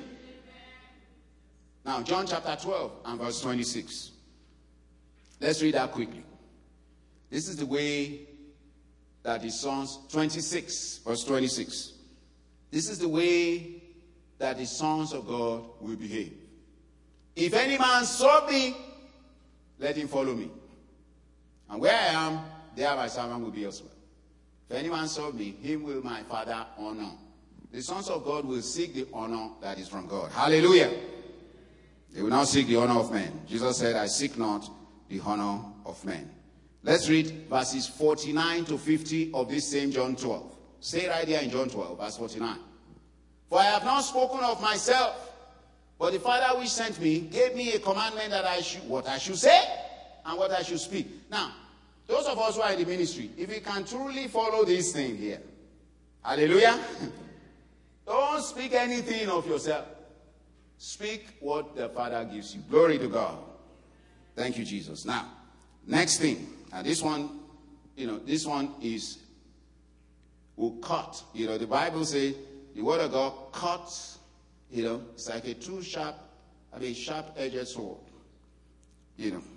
Now, John chapter twelve and verse twenty-six. Let's read that quickly. This is the way that the sons, twenty-six, verse twenty-six. This is the way that the sons of God will behave. If any man serve me, let him follow me. And where I am, there my servant will be as well. If any man serve me, him will my Father honor. The sons of God will seek the honor that is from God. Hallelujah. They will not seek the honor of men. Jesus said, I seek not the honor of men. Let's read verses forty-nine to fifty of this same John twelve. Stay right here in John twelve, verse forty-nine. For I have not spoken of myself, but the Father which sent me gave me a commandment that I should, what I should say and what I should speak. Now, those of us who are in the ministry, if we can truly follow this thing here, hallelujah, don't speak anything of yourself. Speak what the Father gives you. Glory to God. Thank you, Jesus. Now, next thing. Now, this one, you know, this one is, will cut. You know, the Bible says, the word of God cuts, you know, it's like a two sharp, I mean, sharp-edged sword. You know.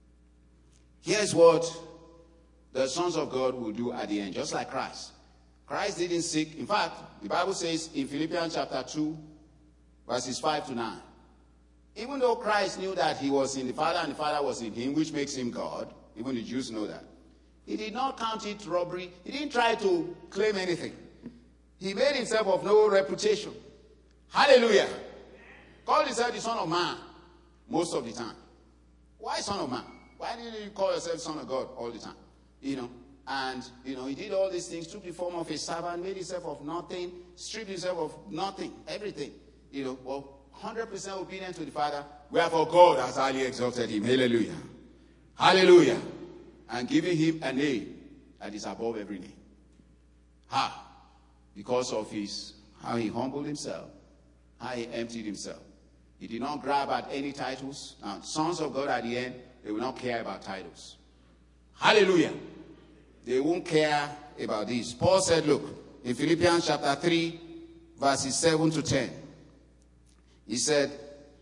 Here's what the sons of God will do at the end, just like Christ. Christ didn't seek, in fact, the Bible says in Philippians chapter two, verses five to nine, even though Christ knew that he was in the Father and the Father was in him, which makes him God, even the Jews know that, he did not count it robbery. He didn't try to claim anything. He made himself of no reputation. Hallelujah. Called himself the Son of Man most of the time. Why Son of Man? Why didn't you call yourself Son of God all the time? You know, and, you know, he did all these things, took the form of a servant, made himself of nothing, stripped himself of nothing, everything. You know, well, one hundred percent obedient to the Father. Wherefore God has highly exalted him. Hallelujah. Hallelujah. And giving him a name that is above every name. Ha! Because of his, how he humbled himself, how he emptied himself. He did not grab at any titles. Now, sons of God at the end, they will not care about titles. Hallelujah. They won't care about this. Paul said, look, in Philippians chapter three, verses seven to ten, he said,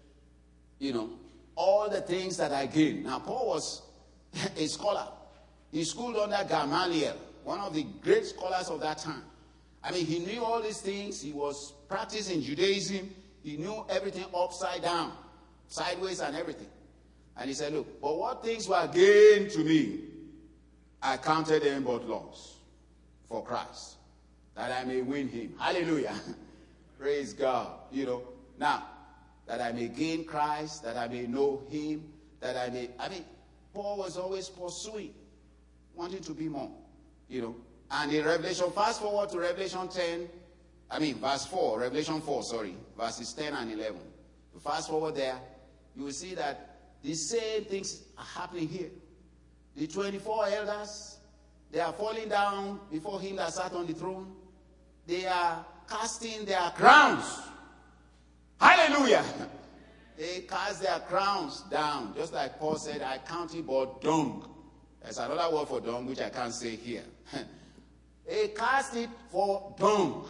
you know, all the things that I gained. Now, Paul was a scholar. He schooled under Gamaliel, one of the great scholars of that time. I mean, he knew all these things. He was practicing Judaism. He knew everything upside down, sideways and everything. And he said, look, but what things were gained to me, I counted them but loss for Christ, that I may win him. Hallelujah. Praise God. You know, now, that I may gain Christ, that I may know him, that I may, I mean, Paul was always pursuing, wanting to be more, you know. And in Revelation, fast forward to Revelation ten, I mean, verse four, Revelation four, sorry, verses ten and eleven. Fast forward there, you will see that the same things are happening here. The twenty-four elders, they are falling down before him that sat on the throne. They are casting their crowns. Hallelujah. They cast their crowns down, just like Paul said, I count it but dung. There's another word for dung, which I can't say here. They cast it for dung.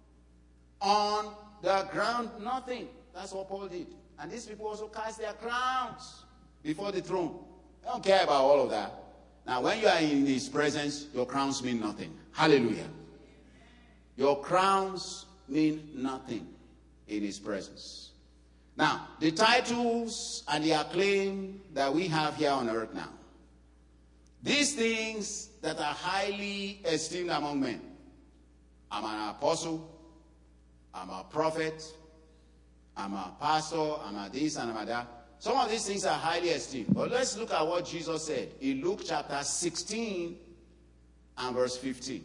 On the ground, nothing. That's what Paul did. And these people also cast their crowns before the throne. They don't care about all of that. Now, when you are in his presence, your crowns mean nothing. Hallelujah. Your crowns mean nothing in his presence. Now, the titles and the acclaim that we have here on earth now, these things that are highly esteemed among men. I'm an apostle, I'm a prophet, I'm a pastor, I'm a this and I'm a that. Some of these things are highly esteemed. But let's look at what Jesus said in Luke chapter sixteen and verse fifteen.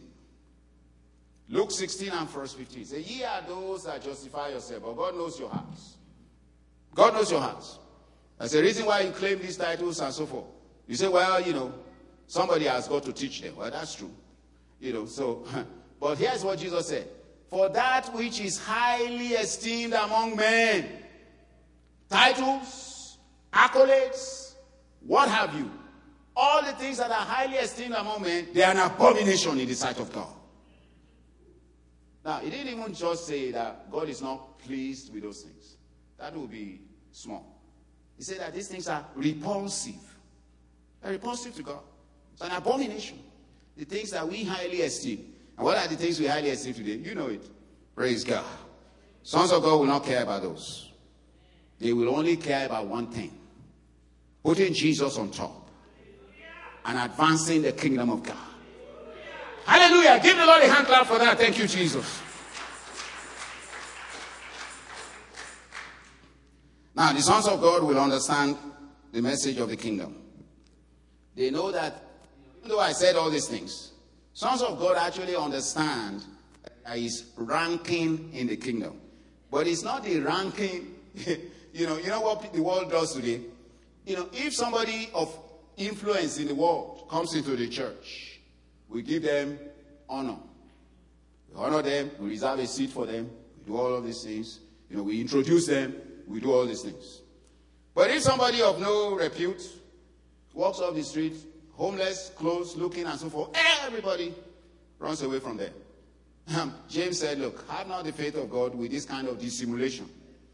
Luke sixteen and verse fifteen. Say, ye are those that justify yourself, but God knows your hearts. God knows your hearts. That's the reason why you claim these titles and so forth. You say, well, you know, somebody has got to teach them. Well, that's true. You know, so, but here's what Jesus said. For that which is highly esteemed among men, titles, accolades, what have you, all the things that are highly esteemed among men, they are an abomination in the sight of God. Now, he didn't even just say that God is not pleased with those things. That would be small. He said that these things are repulsive. They're repulsive to God. It's an abomination. The things that we highly esteem. And what are the things we highly esteem today? You know it. Praise God. Sons of God will not care about those. They will only care about one thing. Putting Jesus on top. And advancing the kingdom of God. Hallelujah. Give the Lord a hand clap for that. Thank you, Jesus. Now, the sons of God will understand the message of the kingdom. They know that, even though I said all these things, sons of God actually understand that is ranking in the kingdom. But it's not the ranking, you know, you know what the world does today? You know, if somebody of influence in the world comes into the church, we give them honor. We honor them, we reserve a seat for them, we do all of these things. You know, we introduce them, we do all these things. But if somebody of no repute walks off the street, homeless, clothes, looking, and so forth, everybody runs away from them. James said, look, have not the faith of God with this kind of dissimulation.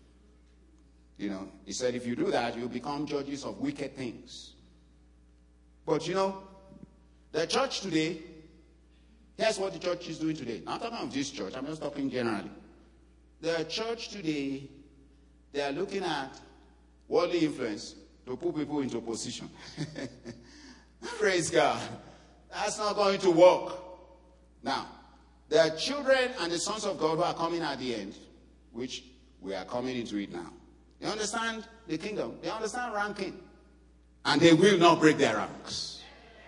You know, he said, if you do that, you'll become judges of wicked things. But you know, the church today, here's what the church is doing today. Not talking of this church, I'm just talking generally. The church today, they are looking at worldly influence to put people into position. Praise God. That's not going to work. Now, there are children and the sons of God who are coming at the end, which we are coming into it now. They understand the kingdom. They understand ranking. And they will not break their ranks.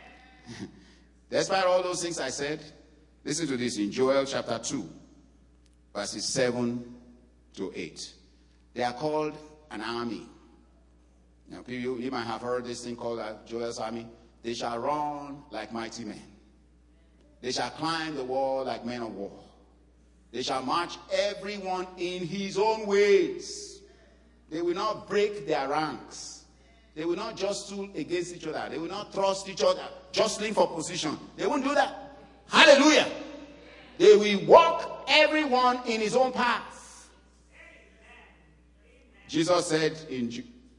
Despite all those things I said, listen to this in Joel chapter two, verses seven to eight. They are called an army. Now, people, you might have heard this thing called uh, Joel's army. They shall run like mighty men. They shall climb the wall like men of war. They shall march everyone in his own ways. They will not break their ranks. They will not jostle against each other. They will not thrust each other, jostling for position. They won't do that. Hallelujah. They will walk everyone in his own path. Jesus said in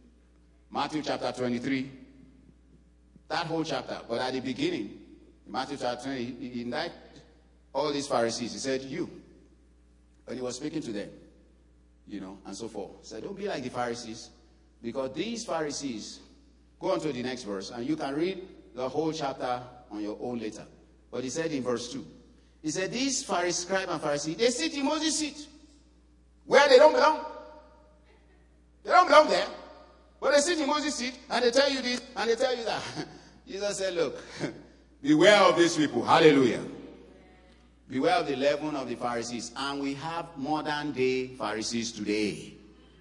Matthew chapter twenty-three. That whole chapter. But at the beginning, in Matthew chapter twenty, he indicted all these Pharisees. He said, you. But he was speaking to them, you know, and so forth. He said, don't be like the Pharisees. Because these Pharisees, go on to the next verse, and you can read the whole chapter on your own later. But he said in verse two, he said, these Pharisees, scribes and Pharisees, they sit in Moses' seat, where they don't belong. They don't belong there. But they sit in Moses' seat, and they tell you this, and they tell you that. Jesus said, look, beware of these people. Hallelujah. Beware of the leaven of the Pharisees. And we have modern day Pharisees today.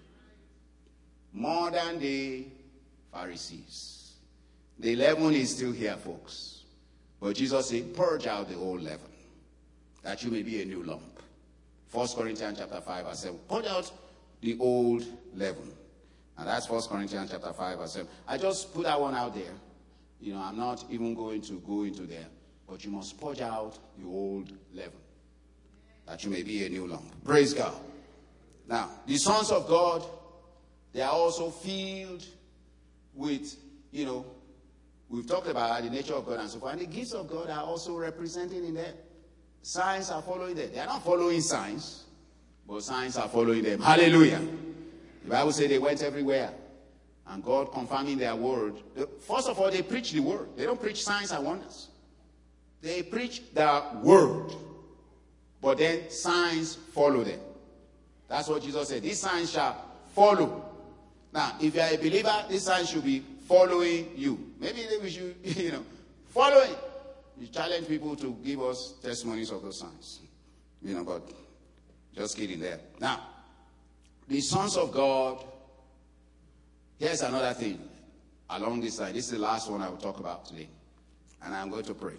Modern day Pharisees. The leaven is still here, folks. But Jesus said, purge out the old leaven, that you may be a new lump. First Corinthians chapter five verse seven. Purge out the old leaven. And that's First Corinthians chapter five verse seven. I just put that one out there. You know, I'm not even going to go into there. But you must purge out the old leaven, that you may be a new lump. Praise God. Now, the sons of God, they are also filled with, you know, we've talked about the nature of God and so forth. And the gifts of God are also represented in them. Signs are following them. They are not following signs, but signs are following them. Hallelujah. The Bible says they went everywhere. And God confirming their word. First of all, they preach the word. They don't preach signs and wonders. They preach the word. But then signs follow them. That's what Jesus said. These signs shall follow. Now, if you are a believer, these signs should be following you. Maybe we should, you know, follow it. You challenge people to give us testimonies of those signs. You know, but just kidding there. Now, the sons of God, here's another thing along this side. This is the last one I will talk about today. And I'm going to pray.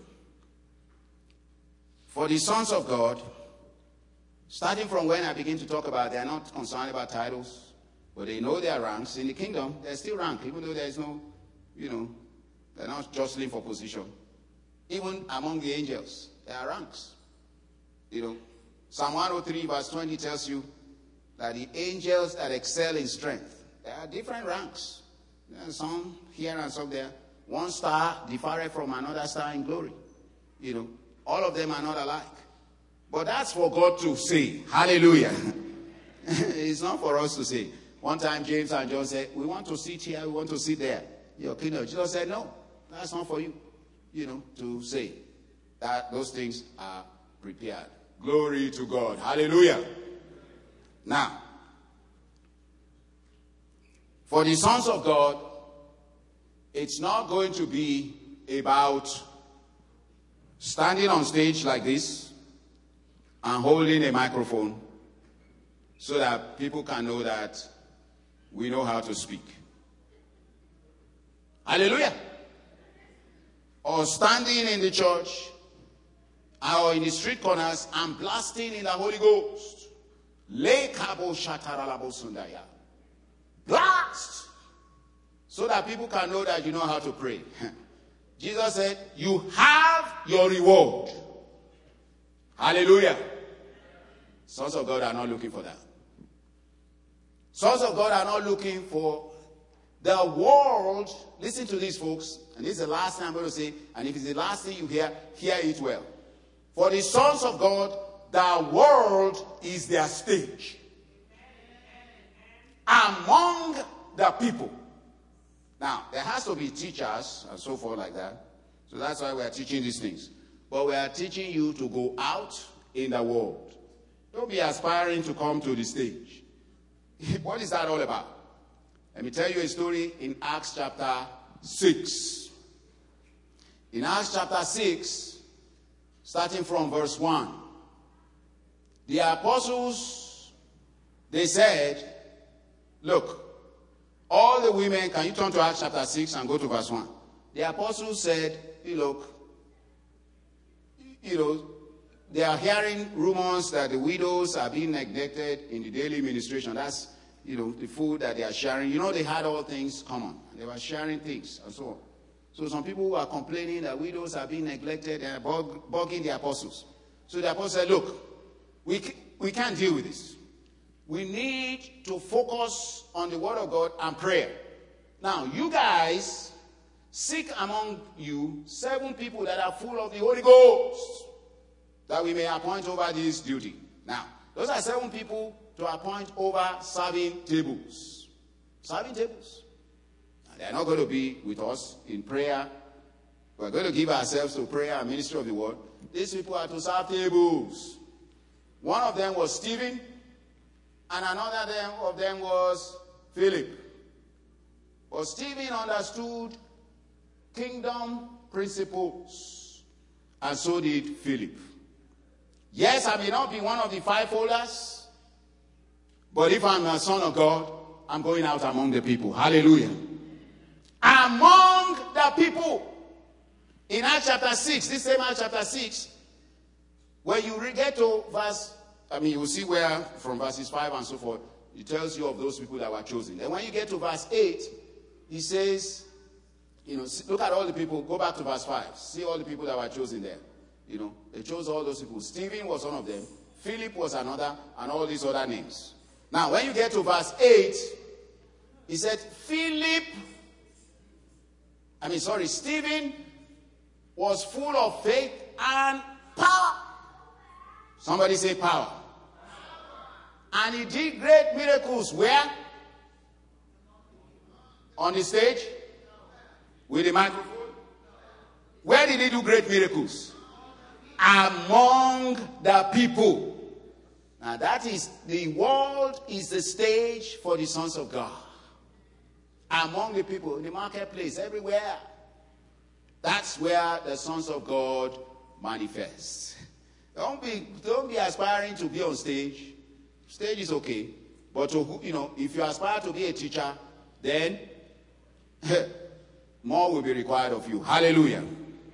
For the sons of God, starting from when I begin to talk about, they are not concerned about titles, but they know their ranks. In the kingdom, they're still ranked, even though there is no, you know, they're not jostling for position. Even among the angels, there are ranks. You know, Psalm one oh three verse twenty tells you that the angels that excel in strength, there are different ranks. There are some here and some there. One star differeth from another star in glory. You know, all of them are not alike. But that's for God to say. Hallelujah. It's not for us to say. One time James and John said, we want to sit here, we want to sit there. Your kingdom. Jesus said, no, that's not for you, you know, to say. That those things are prepared. Glory to God. Hallelujah. Now, for the sons of God, it's not going to be about standing on stage like this and holding a microphone so that people can know that we know how to speak. Hallelujah. Or standing in the church or in the street corners and blasting in the Holy Ghost. Blast! So that people can know that you know how to pray. Jesus said, you have your reward. Hallelujah. Sons of God are not looking for that. Sons of God are not looking for the world. Listen to this, folks. And this is the last thing I'm going to say. And if it's the last thing you hear, hear it well. For the sons of God, the world is their stage. Among the people. Now, there has to be teachers and so forth like that. So that's why we are teaching these things. But we are teaching you to go out in the world. Don't be aspiring to come to the stage. What is that all about? Let me tell you a story in Acts chapter six. In Acts chapter six, starting from verse one, the apostles, they said, look, all the women, can you turn to Acts chapter six and go to verse one? The apostles said, hey, look, you know, they are hearing rumors that the widows are being neglected in the daily ministration. That's, you know, the food that they are sharing. You know, they had all things common. They were sharing things and so on. So some people who are complaining that widows are being neglected and bug, bugging the apostles. So the apostles said, look, we, we can't deal with this. We need to focus on the word of God and prayer. Now, you guys, seek among you seven people that are full of the Holy Ghost, that we may appoint over this duty. Now, those are seven people to appoint over serving tables. Serving tables. Now, they are not going to be with us in prayer. We're going to give ourselves to prayer and ministry of the word. These people are to serve tables. One of them was Stephen, and another of them was Philip. But Stephen understood kingdom principles, and so did Philip. Yes, I may not be one of the five folders, but if I'm a son of God, I'm going out among the people. Hallelujah. Among the people. In Acts chapter six, this same Acts chapter six, when you get to verse, I mean, you will see where from verses five and so forth, it tells you of those people that were chosen. Then when you get to verse eight, he says, you know, look at all the people, go back to verse five, see all the people that were chosen there. You know, they chose all those people. Stephen was one of them, Philip was another, and all these other names. Now, when you get to verse eight, he said, Philip, I mean, sorry, Stephen was full of faith and power. Somebody say power. And he did great miracles. Where? On the stage? With the microphone? Where did he do great miracles? Among the people. Now that is, the world is the stage for the sons of God. Among the people, in the marketplace, everywhere. That's where the sons of God manifest. Don't be, don't be aspiring to be on stage. Stage is okay. But, to, you know, if you aspire to be a teacher, then more will be required of you. Hallelujah.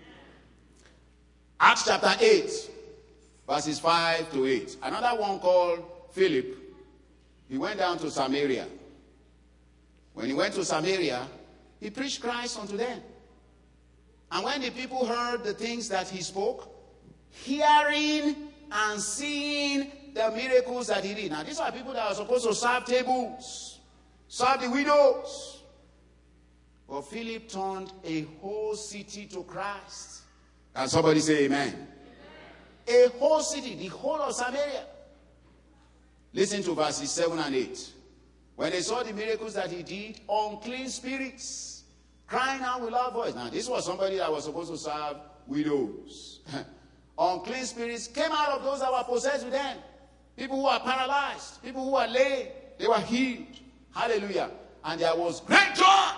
Acts chapter eight, verses five to eight. Another one called Philip, he went down to Samaria. When he went to Samaria, he preached Christ unto them. And when the people heard the things that he spoke, hearing and seeing the miracles that he did. Now, these are people that are supposed to serve tables, serve the widows. But Philip turned a whole city to Christ. Can somebody say amen? Amen? A whole city, the whole of Samaria. Listen to verses seven and eight. When they saw the miracles that he did, unclean spirits, crying out with loud voice. Now, this was somebody that was supposed to serve widows. Unclean spirits came out of those that were possessed with them. People who are paralyzed, people who are lame, they were healed. Hallelujah. And there was great joy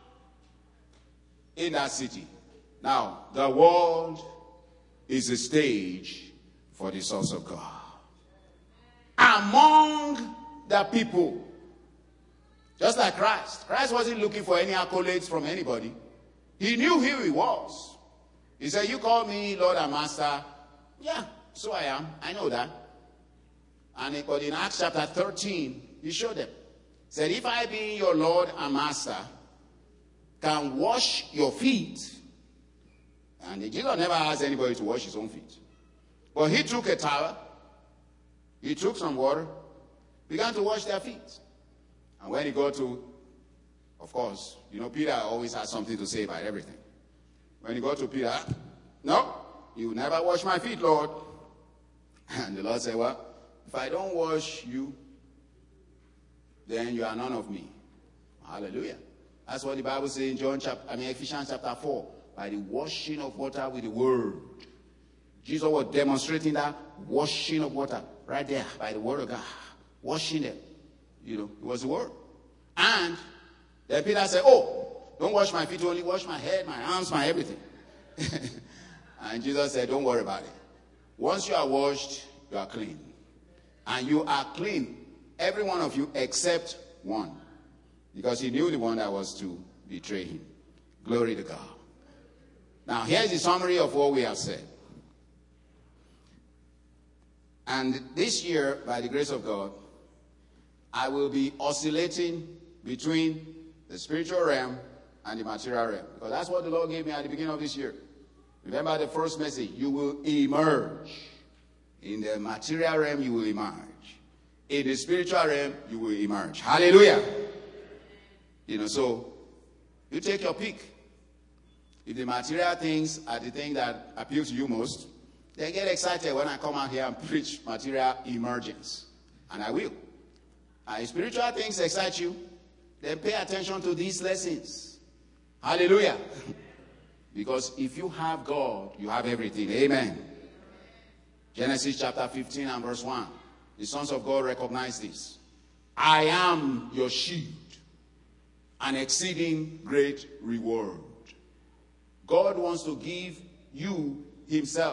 in that city. Now, the world is a stage for the sons of God. Among the people, just like Christ. Christ wasn't looking for any accolades from anybody. He knew who he was. He said, you call me Lord and Master. Yeah, so I am. I know that. And it, but in Acts chapter thirteen, he showed them. He said, if I being your Lord and Master can wash your feet, and Jesus never asked anybody to wash his own feet. But he took a towel, he took some water, began to wash their feet. And when he got to, of course, you know, Peter always has something to say about everything. When he got to Peter, no, you never wash my feet, Lord. And the Lord said, well, if I don't wash you, then you are none of me. Hallelujah. That's what the Bible says in John chapter, I mean Ephesians chapter four. By the washing of water with the word. Jesus was demonstrating that washing of water right there by the word of God. Washing them. You know, it was the word. And then Peter said, oh, don't wash my feet, only wash my head, my arms, my everything. And Jesus said, don't worry about it. Once you are washed, you are clean. And you are clean, every one of you except one. Because he knew the one that was to betray him. Glory to God. Now, here's the summary of what we have said. And this year, by the grace of God, I will be oscillating between the spiritual realm and the material realm. Because that's what the Lord gave me at the beginning of this year. Remember the first message, you will emerge. In the material realm, you will emerge. In the spiritual realm, you will emerge. Hallelujah. You know, so You take your pick. If the material things are the thing that appeal to you most, then get excited when I come out here and preach material emergence. And I will. And if spiritual things excite you, then pay attention to these lessons. Hallelujah. Because if you have God, you have everything. Amen. Genesis chapter fifteen and verse one. The sons of God recognize this. I am your shield, an exceeding great reward. God wants to give you himself.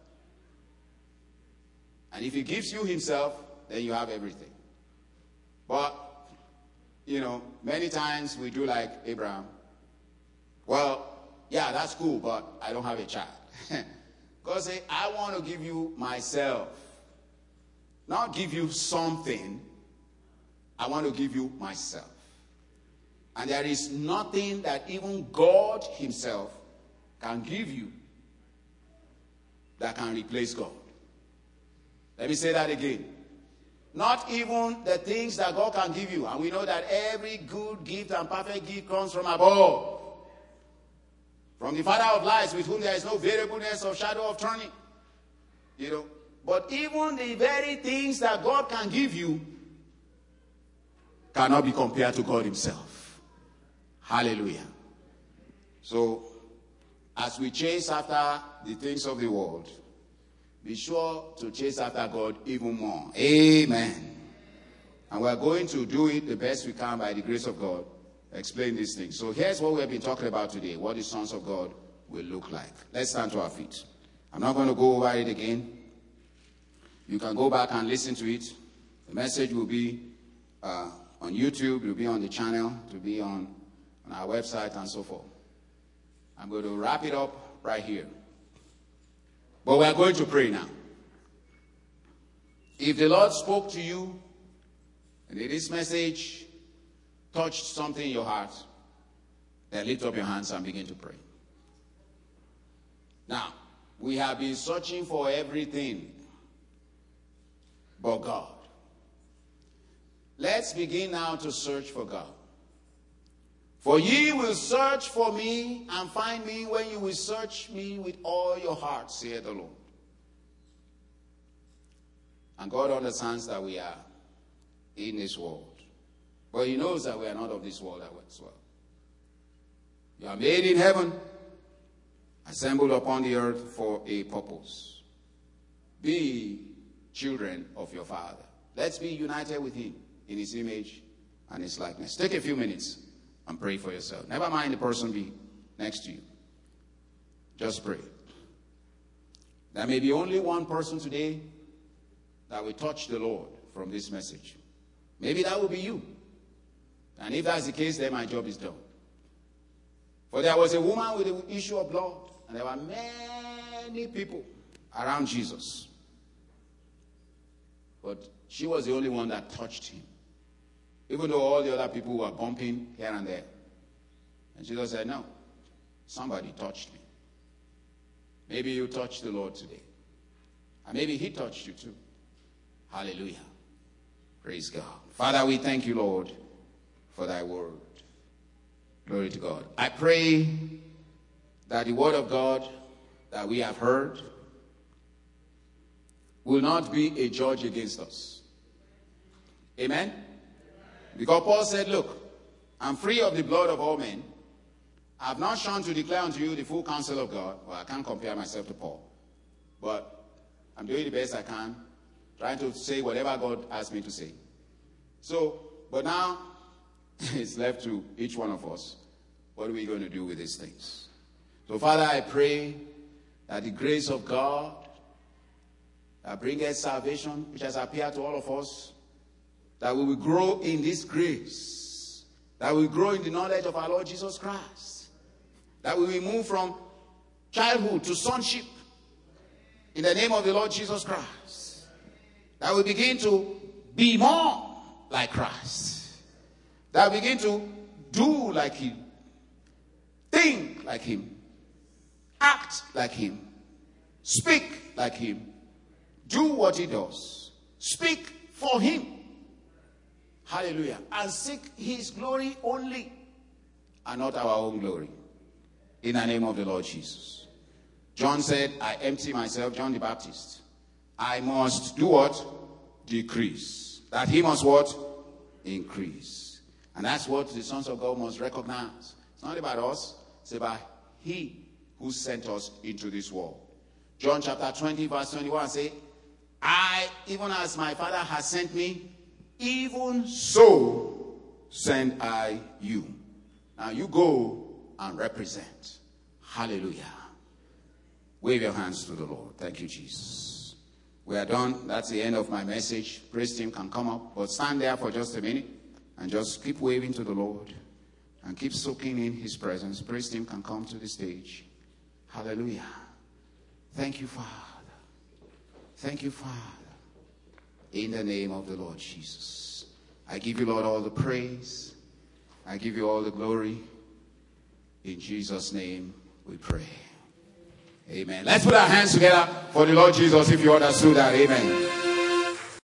And if he gives you himself, then you have everything. But, you know, many times we do like Abraham. Well, yeah, that's cool, but I don't have a child. God say, I want to give you myself. Not give you something. I want to give you myself. And there is nothing that even God himself can give you that can replace God. Let me say that again. Not even the things that God can give you. And we know that every good gift and perfect gift comes from above. From the Father of lights, with whom there is no variableness or shadow of turning. You know. But even the very things that God can give you cannot be compared to God himself. Hallelujah. So, as we chase after the things of the world, be sure to chase after God even more. Amen. And we're going to do it the best we can by the grace of God. Explain these things. So here's what we've been talking about today. What the sons of God will look like. Let's stand to our feet. I'm not going to go over it again. You can go back and listen to it. The message will be uh, on YouTube. It will be on the channel. It will be on, on our website and so forth. I'm going to wrap it up right here. But we are going to pray now. If the Lord spoke to you, and this message touched something in your heart, then lift up your hands and begin to pray. Now, we have been searching for everything but God. Let's begin now to search for God. For ye will search for me and find me when you will search me with all your heart, saith the Lord. And God understands that we are in this world. But he knows that we are not of this world as well. You are made in heaven, assembled upon the earth for a purpose. Be children of your Father. Let's be united with him in his image and his likeness. Take a few minutes and pray for yourself. Never mind the person be next to you. Just pray. There may be only one person today that will touch the Lord from this message. Maybe that will be you. And if that's the case, then my job is done. For there was a woman with an issue of blood, and there were many people around Jesus. But she was the only one that touched him. Even though all the other people were bumping here and there. And Jesus said, no, somebody touched me. Maybe you touched the Lord today. And maybe he touched you too. Hallelujah. Praise God. Father, we thank you, Lord, for thy word. Glory to God. I pray that the word of God that we have heard will not be a judge against us. Amen? Because Paul said, look, I'm free of the blood of all men. I have not shunned to declare unto you the full counsel of God. Well, I can't compare myself to Paul. But I'm doing the best I can, trying to say whatever God asked me to say. So, but now, it's left to each one of us. What are we going to do with these things? So, Father, I pray that the grace of God that bringeth salvation, which has appeared to all of us, that we will grow in this grace, that we will grow in the knowledge of our Lord Jesus Christ, that we will move from childhood to sonship in the name of the Lord Jesus Christ, that we begin to be more like Christ, that we begin to do like him, think like him, act like him, speak like him, do what he does, speak for him. Hallelujah. And seek his glory only. and not our own glory. In the name of the Lord Jesus. John said, I empty myself, John the Baptist. I must do what? Decrease. That he must what? Increase. And that's what the sons of God must recognize. It's not about us. It's about he who sent us into this world. John chapter twenty verse twenty-one say, I, even as my Father has sent me, even so send I you. Now you go and represent. Hallelujah. Wave your hands to the Lord. Thank you, Jesus. We are done. That's the end of my message. Praise team can come up. But stand there for just a minute and just keep waving to the Lord and keep soaking in his presence. Praise team can come to the stage. Hallelujah. Thank you, Father. Thank you, Father. In the name of the Lord Jesus. I give you, Lord, all the praise. I give you all the glory. In Jesus' name we pray. Amen. Let's put our hands together for the Lord Jesus if you understood that. Amen.